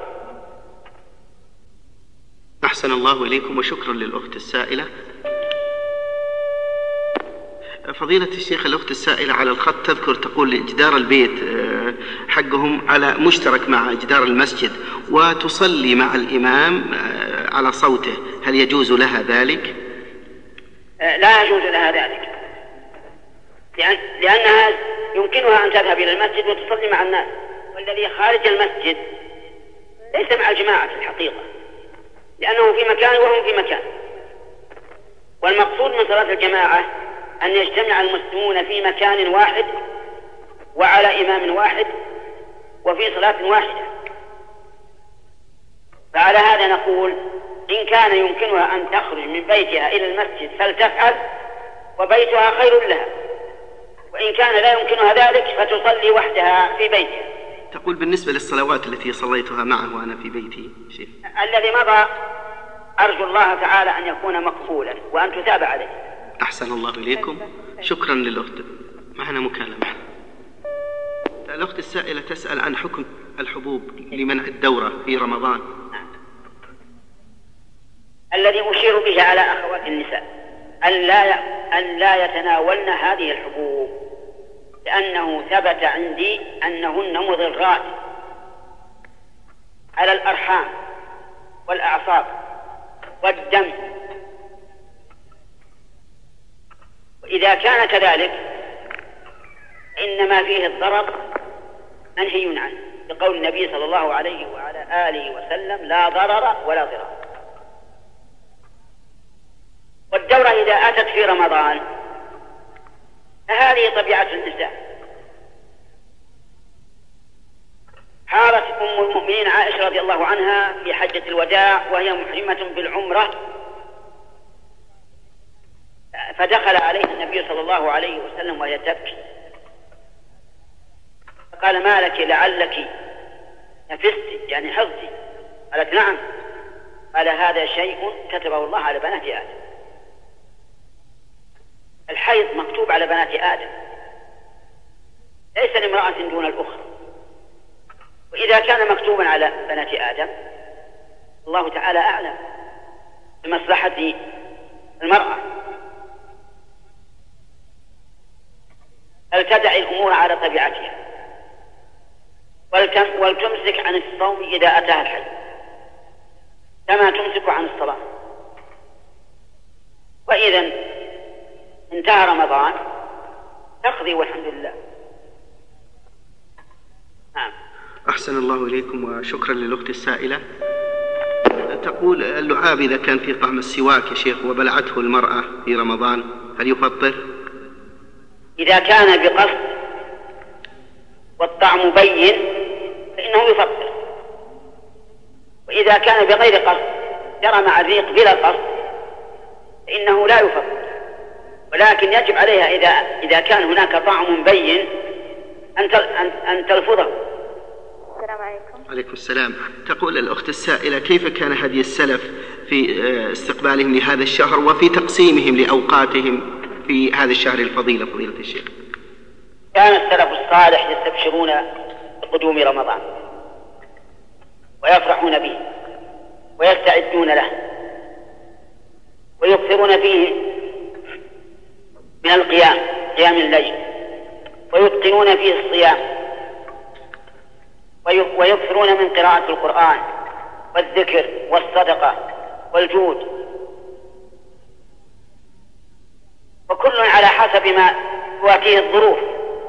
أحسن الله إليكم وشكرا للأخت السائلة. فضيلة الشيخ الأخت السائلة على الخط تذكر تقول جدار البيت حقهم على مشترك مع جدار المسجد وتصلي مع الإمام على صوته، هل يجوز لها ذلك؟ لا يجوز لها ذلك، لأن لأنها يمكنها أن تذهب إلى المسجد وتصلي مع الناس، والذي خارج المسجد ليس مع الجماعة في الحقيقة لأنه في مكان وهم في مكان. والمقصود من صلاة الجماعة أن يجتمع المسلمون في مكان واحد وعلى إمام واحد وفي صلاة واحدة. فعلى هذا نقول إن كان يمكنها أن تخرج من بيتها إلى المسجد فلتفعل وبيتها خير لها، وإن كان لا يمكنها ذلك فتصلي وحدها في بيتها. تقول بالنسبة للصلوات التي صليتها معه وأنا في بيتي شيخ الذي مضى أرجو الله تعالى أن يكون مقبولا وأن تتاب عليه. أحسن الله إليكم. شكرا للأخت. معنا مكالمة. الأخت السائلة تسأل عن حكم الحبوب لمنع الدورة في رمضان. الذي أشير به على أخوات النساء أن لا أن لا يتناولن هذه الحبوب، لأنه ثبت عندي أنهن مضرات على الأرحام والأعصاب والدم، وإذا كان كذلك إنما فيه الضرر منهي عنه، بقول النبي صلى الله عليه وعلى آله وسلم: لا ضرر ولا ضرار. والدورة إذا أتت في رمضان فهذه طبيعة النساء. حارت أم المؤمنين عائشة رضي الله عنها في حجة الوداع وهي محرمة بالعمرة، فدخل عليها النبي صلى الله عليه وسلم وهي تبكي، فقال: ما لك لعلك نفستي يعني حظتي؟ قالت: نعم. قال: هذا شيء كتبه الله على بنات آدم. الحيض مكتوب على بنات آدم، ليس لامرأة دون الأخرى. وإذا كان مكتوبا على بنات آدم الله تعالى أعلم بمصلحة المرأة، فلتدع الأمور على طبيعتها ولتمسك عن الصوم إذا أتاها الحيض كما تمسك عن الصلاة. وإذا انتهى رمضان تقضي والحمد لله. نعم. أحسن الله إليكم وشكرا للأخت السائلة. تقول: اللعاب إذا كان في طعم السواك يا شيخ وبلعته المرأة في رمضان هل يفطر؟ إذا كان بقصد والطعم بين فإنه يفطر، وإذا كان بغير قصد جرى مع الريق بلا قصد فإنه لا يفطر، ولكن يجب عليها إذا إذا كان هناك طعم بين أن أن تلفظه. السلام عليكم. عليكم السلام. تقول الأخت السائلة: كيف كان هدي السلف في استقبالهم لهذا الشهر وفي تقسيمهم لأوقاتهم في هذا الشهر الفضيلة فضيلة الشيخ؟ كان السلف الصالح يستبشرون بقدوم رمضان ويفرحون به ويستعدون له ويكثرون فيه من القيام قيام الليل، ويتقنون فيه الصيام، ويكثرون من قراءة القرآن والذكر والصدقة والجود، وكل على حسب ما تواجهه الظروف.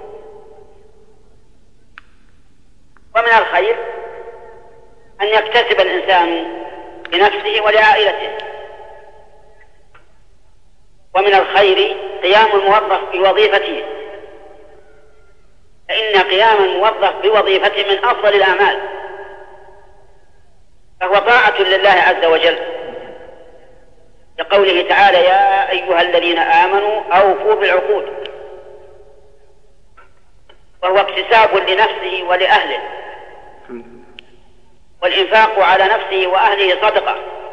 ومن الخير أن يكتسب الإنسان لنفسه ولعائلته، ومن الخير قيام الموظف بوظيفته، فإن قيام الموظف بوظيفته من أفضل الأعمال، فهو طاعة لله عز وجل، لقوله تعالى: يا أيها الذين آمنوا أوفوا بالعقود، وهو اكتساب لنفسه ولأهله، والإنفاق على نفسه وأهله صدقة.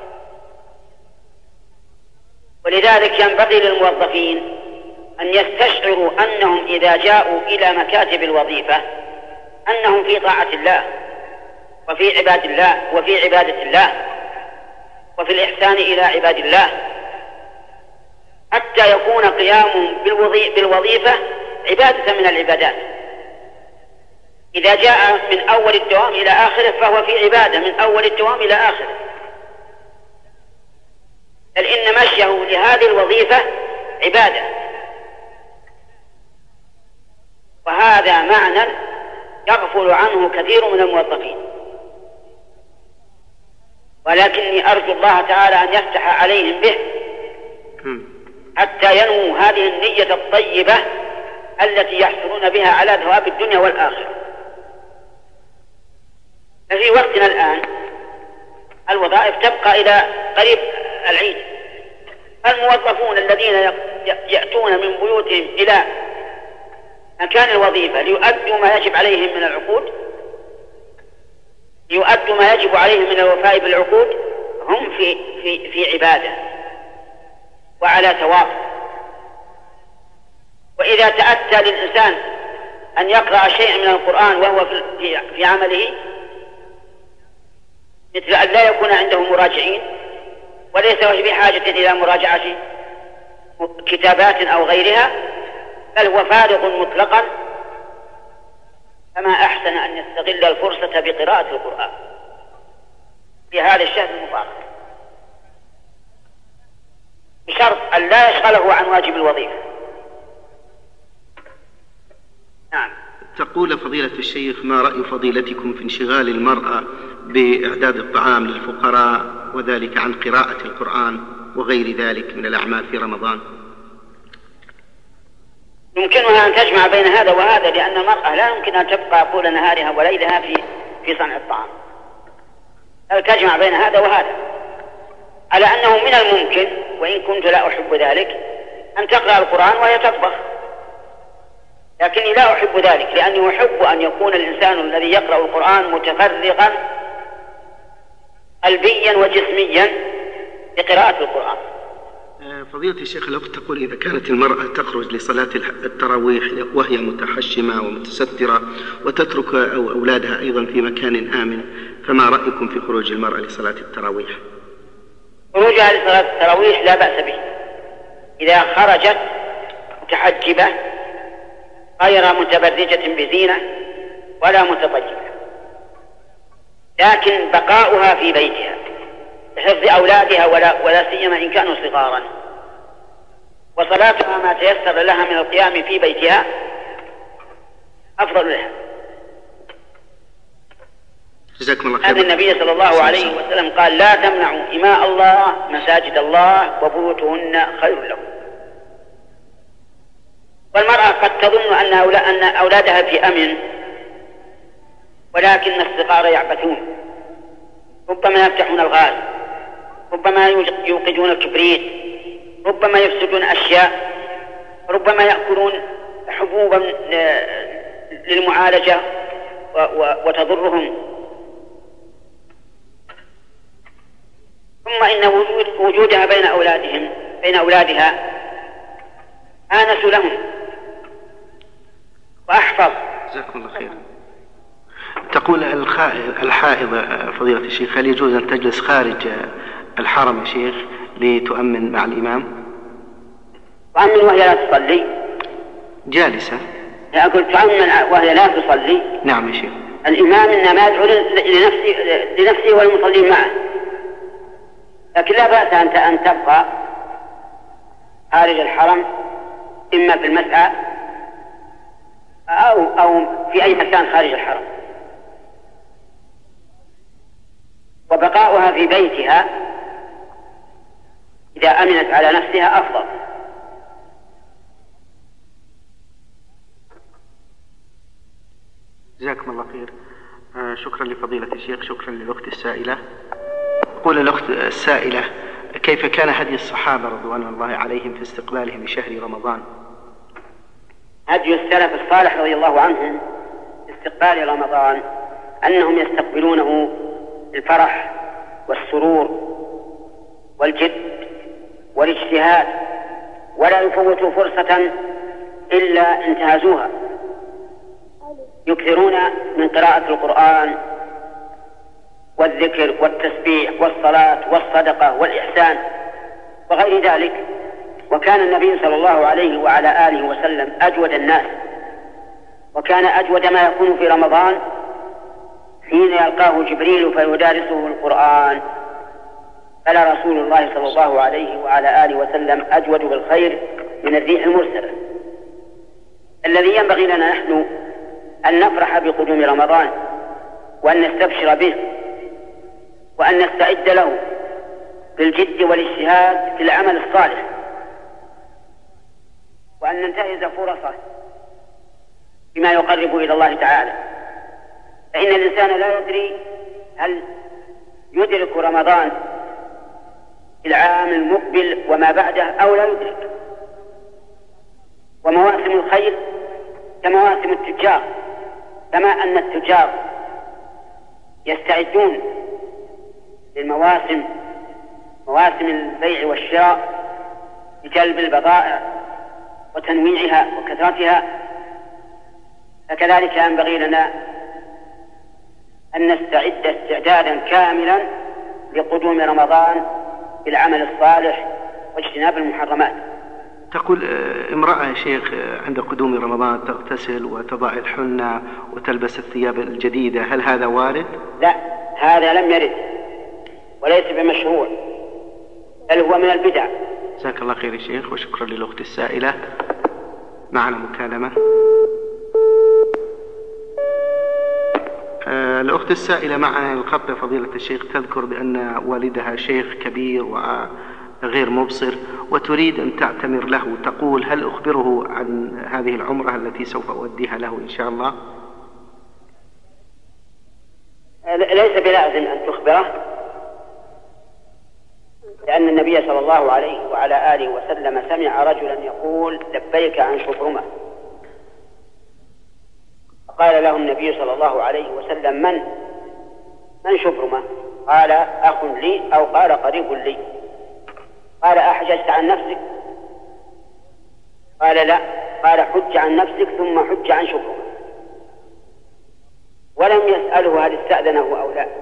ولذلك ينبغي للموظفين أن يستشعروا أنهم إذا جاءوا إلى مكاتب الوظيفة أنهم في طاعة الله وفي عباد الله وفي عبادة الله وفي الإحسان إلى عباد الله، حتى يكون قيامهم بالوظيفة عبادة من العبادات. إذا جاء من أول الدوام إلى آخره فهو في عبادة من أول الدوام إلى آخره، بل إن مشيه لهذه الوظيفة عبادة. وهذا معنى يغفل عنه كثير من الموظفين، ولكني أرجو الله تعالى أن يفتح عليهم به حتى ينمو هذه النية الطيبة التي يحصلون بها على ثواب الدنيا والآخرة. ففي وقتنا الآن الوظائف تبقى إلى قريب العيد، الموظفون الذين يأتون من بيوتهم إلى مكان الوظيفة ليؤدوا ما يجب عليهم من العقود، ليؤدوا ما يجب عليهم من الوفاء بالعقود، هم في في في عبادة وعلى ثواب. وإذا تأتى للإنسان أن يقرأ شيئا من القرآن وهو في في عمله، مثل أن لا يكون عنده مراجعين وليس بحاجة إلى مراجعة كتابات أو غيرها، بل هو فارغ مطلقا، فما أحسن أن يستغل الفرصة بقراءة القرآن في هذا الشهر المبارك، بشرط أن لا يشغله عن واجب الوظيفة. نعم. تقول فضيلة الشيخ: ما رأي فضيلتكم في انشغال المرأة بإعداد الطعام للفقراء وذلك عن قراءة القرآن وغير ذلك من الأعمال في رمضان؟ يمكنها أن تجمع بين هذا وهذا، لأن المرأة لا يمكن أن تبقى طول نهارها وليلها في في صنع الطعام، بل تجمع بين هذا وهذا، على أنه من الممكن، وإن كنت لا أحب ذلك، أن تقرأ القرآن وهي تطبخ، لكني لا أحب ذلك، لأني أحب أن يكون الإنسان الذي يقرأ القرآن متفرغا قلبيا وجسميا لقراءة القرآن. فضيلة الشيخ، الأخت تقول: إذا كانت المرأة تخرج لصلاة التراويح وهي متحشمة ومتسترة وتترك أولادها أيضا في مكان آمن، فما رأيكم في خروج المرأة لصلاة التراويح؟ خروجها لصلاة التراويح لا بأس به، إذا خرجت متحجبة غير متبرجة بزينة ولا متطيبة، لكن بقاؤها في بيتها لحفظ أولادها ولا, ولا سيما إن كانوا صغارا، وصلاتها ما تيسر لها من القيام في بيتها أفضل لها. جزاكم الله خير. أن النبي صلى الله عليه وسلم قال: لا تمنعوا إماء الله مساجد الله وبيوتهن خير لهم. والمرأة قد تظن أن أولادها في أمن، ولكن الصغار يعبثون، ربما يفتحون الغاز، ربما يوقدون الكبريت، ربما يفسدون أشياء، ربما يأكلون حبوبا للمعالجة وتضرهم. ثم إن وجودها بين أولادهم بين أولادها آنس لهم وأحفظ. جزاكم الله خير. تقول الحائض فضيلة الشيخ: هل يجوز أن تجلس خارج الحرم يا شيخ لتؤمن مع الإمام؟ تؤمن وهي لا تصلي؟ جالسة. لا، أقول تؤمن وهي لا تصلي. نعم يا شيخ. الإمام إنما يدعو لنفسه لنفسه والمصلين معه، لكن لا بأس أنت أن تبقى خارج الحرم، إما في المسعى أو أو في أي مكان خارج الحرم، وبقاؤها في بيتها إذا أمنت على نفسها أفضل. جزاكم الله خير. آه شكرا لفضيلة الشيخ، شكرا للأخت السائلة. قول الأخت السائلة: كيف كان هدي الصحابة رضوان الله عليهم في استقبالهم لشهر رمضان؟ هدي السلف الصالح رضي الله عنهم في استقبال رمضان أنهم يستقبلونه بالفرح والسرور والجد والاجتهاد، ولا يفوتوا فرصة إلا انتهزوها، يكثرون من قراءة القرآن والذكر والتسبيح والصلاة والصدقة والإحسان وغير ذلك. وكان النبي صلى الله عليه وعلى آله وسلم أجود الناس، وكان أجود ما يكون في رمضان حين يلقاه جبريل فيدارسه القرآن. فلا رسول الله صلى الله عليه وعلى آله وسلم أجود بالخير من الريح المرسلة. الذي ينبغي لنا نحن أن نفرح بقدوم رمضان، وأن نستبشر به، وأن نستعد له بالجد والاجتهاد في العمل الصالح، وأن ننتهز فرصه بما يقرب إلى الله تعالى. فإن الإنسان لا يدري هل يدرك رمضان في العام المقبل وما بعده أو لا يدرك. ومواسم الخير كمواسم التجار، كما أن التجار يستعدون للمواسم مواسم البيع والشراء بجلب البضائع وتنويعها وكثرتها، فكذلك ينبغي لنا أن نستعد استعدادا كاملا لقدوم رمضان بالعمل الصالح واجتناب المحرمات. تقول امرأة يا شيخ عند قدوم رمضان تغتسل وتضع الحنة وتلبس الثياب الجديدة، هل هذا وارد؟ لا، هذا لم يرد وليس بمشروع، بل هو من البدع. جزاك الله خير يا شيخ، وشكرا للأخت السائلة. معنا مكالمة. آه الأخت السائلة معنا الخط فضيلة الشيخ، تذكر بأن والدها شيخ كبير وغير مبصر وتريد أن تعتمر له، تقول هل أخبره عن هذه العمرة التي سوف أوديها له إن شاء الله؟ ليس بلازم أن تخبره، لأن النبي صلى الله عليه وعلى آله وسلم سمع رجلا يقول لبيك عن شبرمة، قال له النبي صلى الله عليه وسلم من من شبرمة؟ قال أخ لي أو قال قريب لي. قال أحججت عن نفسك؟ قال لا. قال حج عن نفسك ثم حج عن شبرمة. ولم يسأله هل استأذنه أو لا.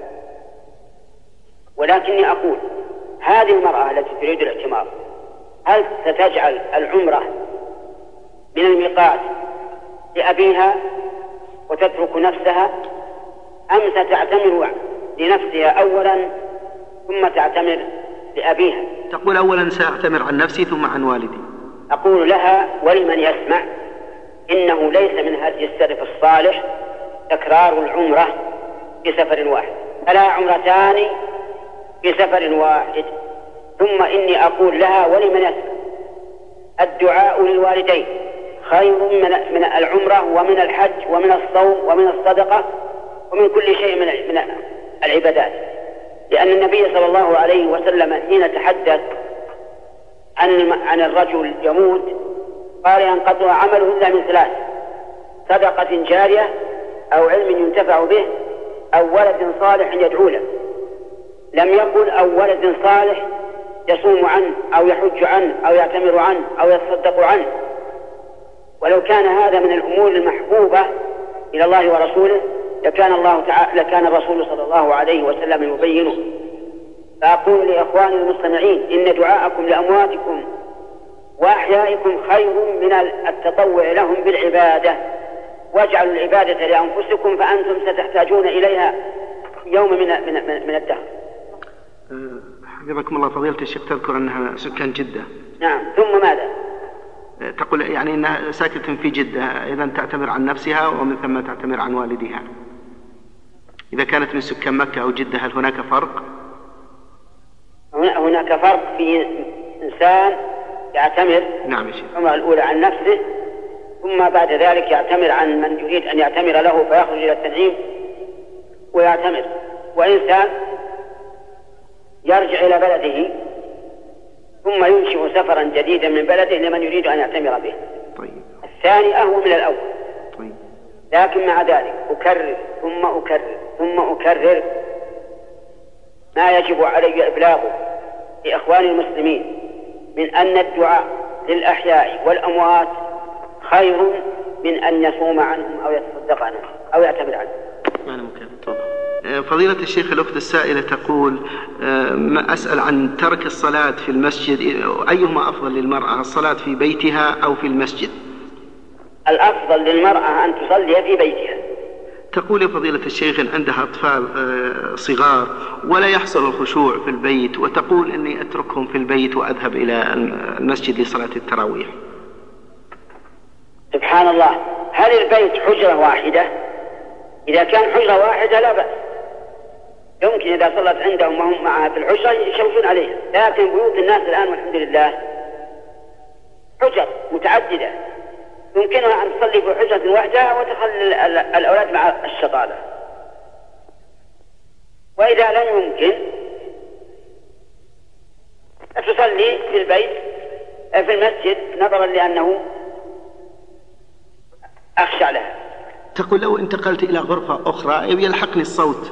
ولكني أقول هذه المرأة التي تريد الاعتمار هل ستجعل العمرة من الميقات لأبيها وتترك نفسها، أم ستعتمر لنفسها أولا ثم تعتمر لأبيها؟ تقول أولا سأعتمر عن نفسي ثم عن والدي. أقول لها ولمن يسمع إنه ليس من هدي السلف الصالح تكرار العمرة في سفر واحد، فلا عمرتان في سفر واحد. ثم إني أقول لها ولمن يسمع الدعاء للوالدين خير من من العمرة ومن الحج ومن الصوم ومن الصدقة ومن كل شيء من من العبادات، لأن النبي صلى الله عليه وسلم حين تحدث عن عن الرجل يموت قال ينقطع عمله إلا من ثلاث: صدقة جارية أو علم ينتفع به أو ولد صالح يدعو له. لم يقل أو ولد صالح يصوم عنه أو يحج عنه أو يعتمر عنه أو يتصدق عنه. ولو كان هذا من الأمور المحبوبة إلى الله ورسوله لكان الله تعالى لكان الرسول صلى الله عليه وسلم يبينه. فأقول لإخواني المستمعين إن دعاءكم لأمواتكم وأحيائكم خير من التطوع لهم بالعبادة، واجعلوا العبادة لأنفسكم فأنتم ستحتاجون إليها يوم من من من الدهر. حفظكم الله فضيلة الشيخ، تذكر أنها سكان جدة. نعم، ثم ماذا؟ تقول يعني أنها ساكنة في جدة، إذا تعتمر عن نفسها ومن ثم تعتمر عن والدها. إذا كانت من سكان مكة أو جدة هل هناك فرق؟ هناك فرق في إنسان يعتمر نعم يا شيخ العمرة الأولى عن نفسه ثم بعد ذلك يعتمر عن من يريد أن يعتمر له فيخرج إلى التنعيم ويعتمر، وإنسان يرجع إلى بلده ثم ينشئ سفرا جديدا من بلده لمن يريد أن يعتمر به. طيب. الثاني أهو من الأول. طيب. لكن مع ذلك أكرر ثم أكرر ثم أكرر ما يجب علي إبلاغه لإخواني المسلمين من أن الدعاء للأحياء والأموات خير من أن يصوم عنهم أو يتصدق عنهم أو يعتمر عنهم. أنا ممكن. فضيلة الشيخ، الأخت السائلة تقول ما أسأل عن ترك الصلاة في المسجد، أيهما أفضل للمرأة، الصلاة في بيتها أو في المسجد؟ الأفضل للمرأة أن تصلي في بيتها. تقول يا فضيلة الشيخ إن عندها أطفال صغار ولا يحصل الخشوع في البيت، وتقول إني أتركهم في البيت وأذهب إلى المسجد لصلاة التراويح. سبحان الله، هل البيت حجرة واحدة؟ إذا كان حجرة واحدة لا بأس، يمكن إذا صلت عندهم وهم معها في الحجرة يشوفون عليها، لكن بيوت الناس الآن والحمد لله حجر متعددة يمكنها أن تصلي في حجرة واحدة وتخلي الأولاد مع الشطالة. وإذا لم يمكن تصلي في البيت في المسجد، نظرا لأنه أخشع لها. تقول لو انتقلت إلى غرفة أخرى يلحقني الصوت.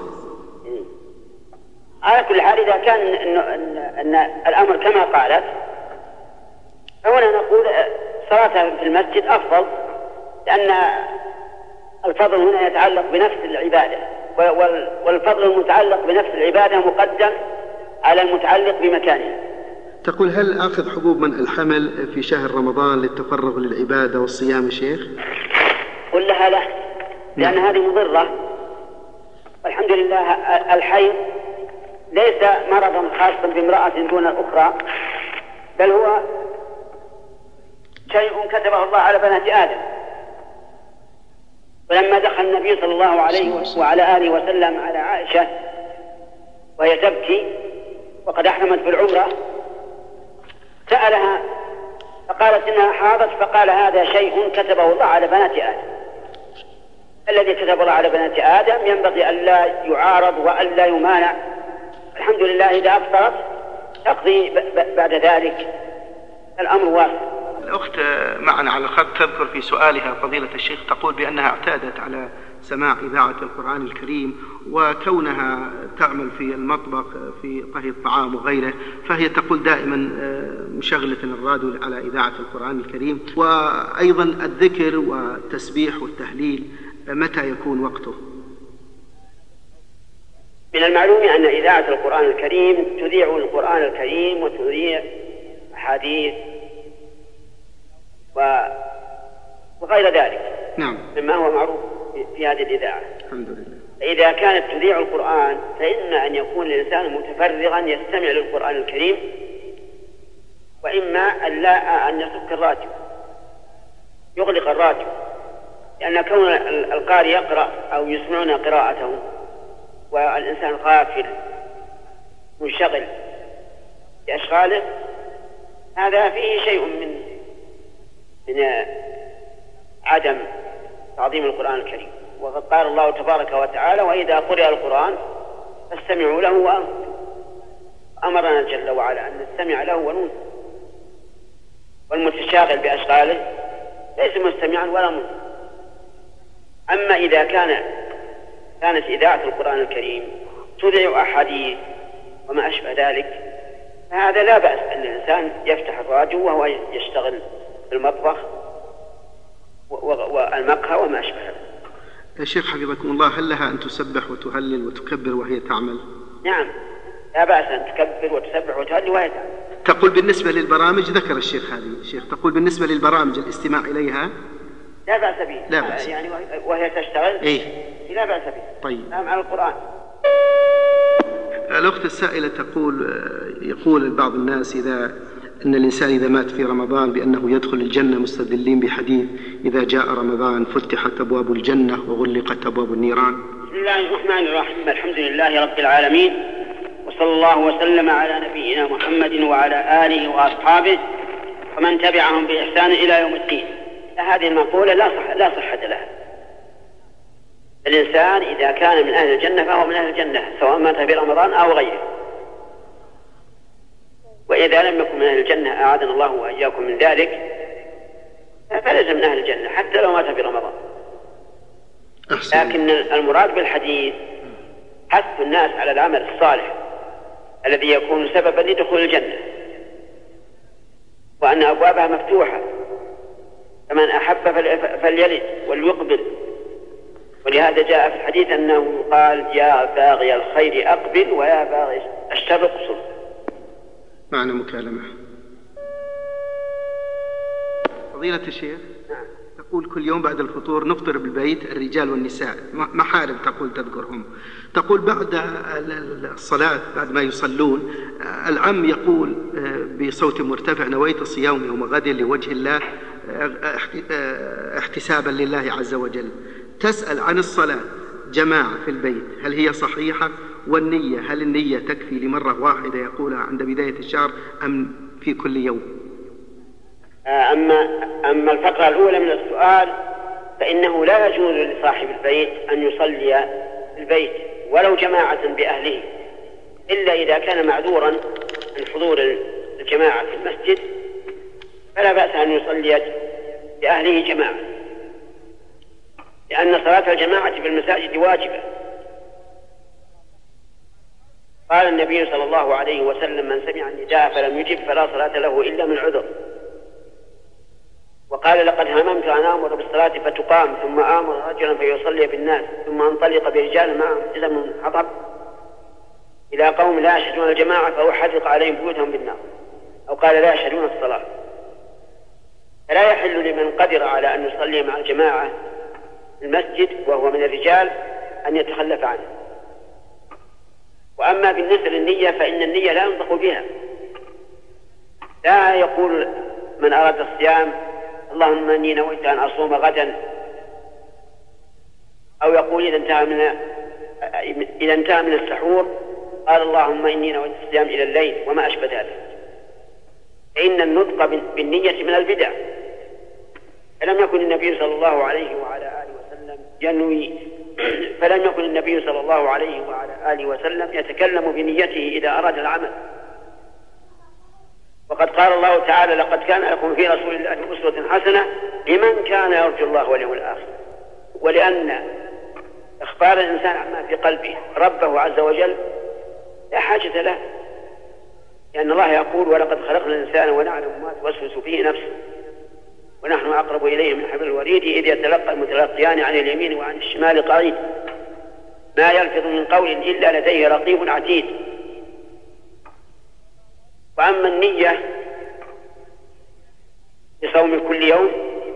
على كل حال إذا كان إن, إن, إن الأمر كما قالت فهنا نقول صلاتها في المسجد أفضل، لأن الفضل هنا يتعلق بنفس العبادة، والفضل المتعلق بنفس العبادة مقدم على المتعلق بمكانها. تقول هل آخذ حبوب منع الحمل في شهر رمضان للتفرغ للعبادة والصيام يا شيخ؟ قل لها لا، لأن هذه مضرة. والحمد لله الحيض ليس مرضا خاصا بامرأة دون الأخرى، بل هو شيء كتبه الله على بنات آدم. ولما دخل النبي صلى الله عليه وعلى آله وسلم على عائشة وهي تبكي وقد أحرمت بالعمرة سألها فقالت إنها حاضت، فقال هذا شيء كتبه الله على بنات آدم. الذي كتب الله على بنات آدم ينبغي أن لا يعارض وأن لا يمانع. الحمد لله إذا أفطرت تقضي بعد ذلك، الأمر واسع. الأخت معنا على الخط تذكر في سؤالها فضيلة الشيخ تقول بأنها اعتادت على سماع إذاعة القرآن الكريم، وكونها تعمل في المطبخ في طهي الطعام وغيره، فهي تقول دائما مشغلة الراديو على إذاعة القرآن الكريم، وأيضا الذكر والتسبيح والتهليل متى يكون وقته؟ من المعلوم أن إذاعة القرآن الكريم تذيع القرآن الكريم وتذيع حديث وغير ذلك. نعم. مما هو معروف في هذه الإذاعة. الحمد لله. إذا كانت تذيع القرآن فإما أن يكون الإنسان متفرغا يستمع للقرآن الكريم، وإما أن لا أن يترك الراديو، يغلق الراديو، لأن كون القارئ يقرأ أو يسمعون قراءته والإنسان غافل منشغل بأشغاله هذا فيه شيء من من عدم تعظيم القرآن الكريم. وقد قال الله تبارك وتعالى وإذا قرئ القرآن فاستمعوا له وأنصتوا. أمرنا جل وعلا أن نستمع له وننصت، والمتشاغل بأشغاله ليس مستمعا ولا منصت. أما إذا كان كانت إذاعة القرآن الكريم تذيع أحاديث وما أشبه ذلك فهذا لا بأس أن الإنسان يفتح الراديو وهو يشتغل في المطبخ والمقهى وما أشبه ذلك. يا شيخ حفظكم الله، هل لها أن تسبح وتهلل وتكبر وهي تعمل؟ نعم، لا بأس أن تكبر وتسبح وتهلل وهي تعمل. تقول بالنسبة للبرامج، ذكر الشيخ هذه الشيخ، تقول بالنسبة للبرامج الاستماع إليها لا بأس به، لا بأس. يعني وهي تشتغل إيه؟ لا بأس به. طيب. نعم، على القرآن. الأخت السائلة تقول يقول بعض الناس إذا أن الإنسان إذا مات في رمضان بأنه يدخل الجنة مستدلين بحديث إذا جاء رمضان فتحت أبواب الجنة وغلقت أبواب النيران. بسم الله الرحمن الرحيم، الحمد لله رب العالمين، وصلى الله وسلم على نبينا محمد وعلى آله وأصحابه ومن تبعهم بإحسان إلى يوم الدين. هذه المقولة لا صح لا صحة لها. الإنسان إذا كان من أهل الجنة فهو من أهل الجنة سواء مات في رمضان أو غيره، وإذا لم يكن من أهل الجنة أعاذنا الله وإياكم من ذلك فليس من أهل الجنة حتى لو مات في رمضان. لكن المراد بالحديث حث الناس على العمل الصالح الذي يكون سببا لدخول الجنة، وأن أبوابها مفتوحة، فمن أحب فليلد وليقبل. ولهذا جاء في الحديث أنه قال يا باغي الخير أقبل ويا باغي الشر اقصر. معنى مكالمة. فضيلة الشيخ، نعم. تقول كل يوم بعد الفطور نفطر بالبيت الرجال والنساء محارم، تقول تذكرهم. تقول بعد الصلاة بعد ما يصلون العم يقول بصوت مرتفع نويت صيام يوم غد لوجه الله احتسابا لله عز وجل. تسأل عن الصلاة جماعة في البيت هل هي صحيحة؟ والنية هل النية تكفي لمرة واحدة يقولها عند بداية الشهر أم في كل يوم؟ أما, أما الفقرة الأولى من السؤال فإنه لا يجوز لصاحب البيت أن يصلي في البيت ولو جماعة بأهله، إلا إذا كان معذورا عن حضور الجماعة في المسجد فلا بأس أن يصلي بأهله جماعة. لأن صلاة الجماعة في المساجد واجبة. قال النبي صلى الله عليه وسلم: من سمع النداء فلم يجب فلا صلاة له إلا من عذر. وقال: لقد هممت أن آمر بالصلاة فتقام ثم آمر رجلا فيصلي بالناس ثم انطلق برجال معهم حزم من حطب إلى قوم لا يشهدون الجماعة فأحرق عليهم بيوتهم بالنار، أو قال: لا يشهدون الصلاة. فلا يحل لمن قدر على أن يصلي مع الجماعة المسجد وهو من الرجال أن يتخلف عنه. وأما بالنسبة للنية فإن النية لا ينطق بها. لا يقول من أراد الصيام: اللهم إني نويت أن أصوم غدا، أو يقول إذا انتهى من إذا انتهى من السحور قال: اللهم إني نويت الصيام إلى الليل، وما أشبه ذلك. فإن النطق بالنية من البدع. فلم يكن النبي صلى الله عليه وعلى آله وسلم ينوي فلم يكن النبي صلى الله عليه وعلى آله وسلم يتكلم بنيته إذا أراد العمل. وقد قال الله تعالى: لقد كان لكم في رسول الله أسوة حسنة لمن كان يرجو الله واليوم الآخر. ولأن إخبار الإنسان عما في قلبه ربه عز وجل لا حاجة له، لأن الله يقول: ولقد خلقنا الإنسان ونعلم ما توسوس فيه نفسه ونحن أقرب إليه من حبل الوريد إذ يتلقى المتلقيان عن اليمين وعن الشمال قعيد ما يلفظ من قول إلا لديه رقيب عتيد. وأما النية لصوم كل يوم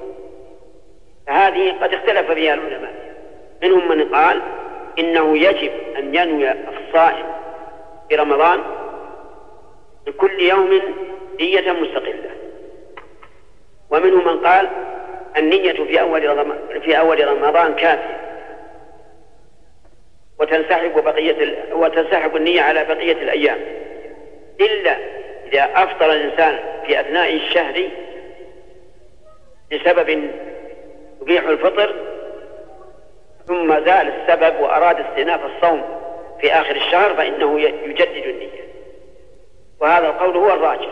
فهذه قد اختلف فيها العلماء. منهم من قال إنه يجب أن ينوي الصائم في رمضان لكل يوم نية مستقلة. ومنهم من قال النية في أول رمضان, في أول رمضان كافية، وتنسحب بقية وتنسحب النية على بقية الأيام، إلا إذا أفطر الإنسان في أثناء الشهر لسبب يبيح الفطر ثم زال السبب وأراد استئناف الصوم في آخر الشهر فإنه يجدد النية. وهذا القول هو الراجح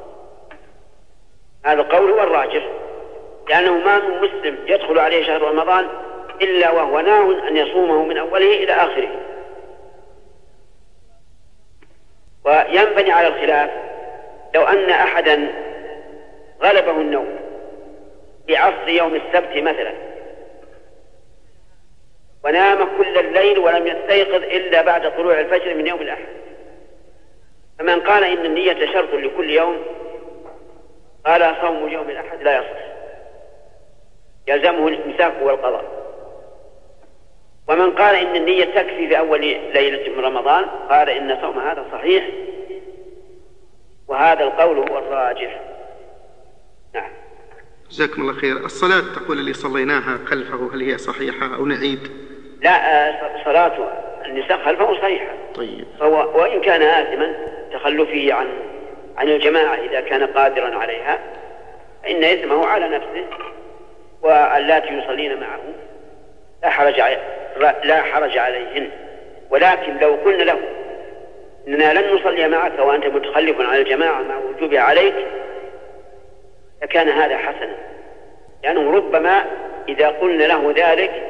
هذا القول هو الراجح لأنه ما من مسلم يدخل عليه شهر رمضان إلا وهو ناو أن يصومه من أوله إلى آخره. وينبني على الخلاف لو أن أحدا غلبه النوم في عصر يوم السبت مثلا ونام كل الليل ولم يستيقظ إلا بعد طلوع الفجر من يوم الأحد، فمن قال إن النية شرط لكل يوم قال صوم يوم الأحد لا يصح، يلزمه الإمساك والقضاء. ومن قال إن النية تكفي في أول ليلة من رمضان قال إن صوم هذا صحيح، وهذا القول هو الراجح. نعم. جزاكم الله خير. الصلاة تقول اللي صليناها خلفه هل هي صحيحة أو نعيد؟ لا، صلاة النساء خلفه صحيحة. طيب. فهو وإن كان آثما تخلفه عن عن الجماعة إذا كان قادرا عليها فإن إثمه على نفسه، واللاتي يصلين معه لا حرج لا حرج عليهن. ولكن لو قلنا له إننا لن نصلي معك وأنت متخلف عن الجماعة مع وجوبها عليك فكان هذا حسنا، لأنه يعني ربما إذا قلنا له ذلك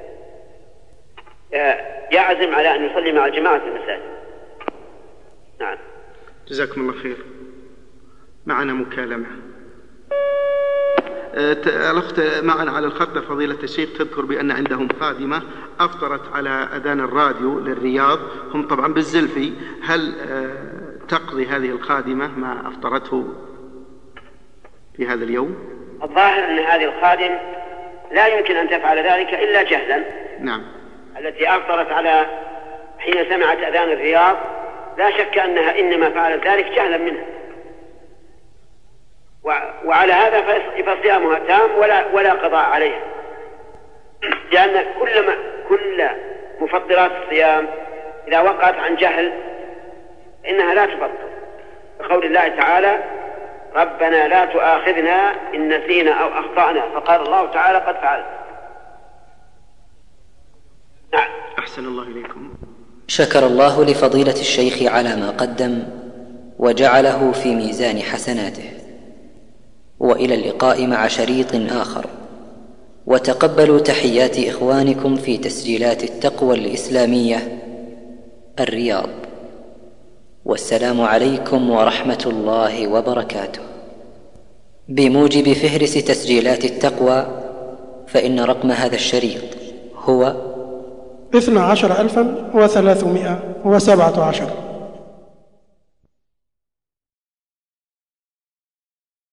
يعزم على أن يصلي مع الجماعة في المساجد. نعم. جزاكم الله خير. معنا مكالمة. الأخت معنا على الخط فضيلة الشيخ تذكر بأن عندهم خادمة أفطرت على أذان الراديو للرياض، هم طبعا بالزلفي، هل تقضي هذه الخادمة ما أفطرته في هذا اليوم؟ الظاهر أن هذه الخادم لا يمكن أن تفعل ذلك إلا جهلا. نعم. التي أفطرت على حين سمعت أذان الرياض لا شك أنها إنما فعلت ذلك جهلا منها، وعلى هذا فصيامها تام ولا ولا قضاء عليها، لأن كل ما كل مفطرات الصيام إذا وقعت عن جهل إنها لا تفطر، بقول الله تعالى ربنا لا تؤاخذنا إن نسينا أو أخطأنا، فقال الله تعالى قد فعلت. نعم. أحسن الله إليكم. شكر الله لفضيلة الشيخ على ما قدم وجعله في ميزان حسناته، وإلى اللقاء مع شريط آخر. وتقبلوا تحيات إخوانكم في تسجيلات التقوى الإسلامية الرياض. والسلام عليكم ورحمة الله وبركاته. بموجب فهرس تسجيلات التقوى، فإن رقم هذا الشريط هو اثنا عشر ألفا وثلاثمائة وسبعة عشر.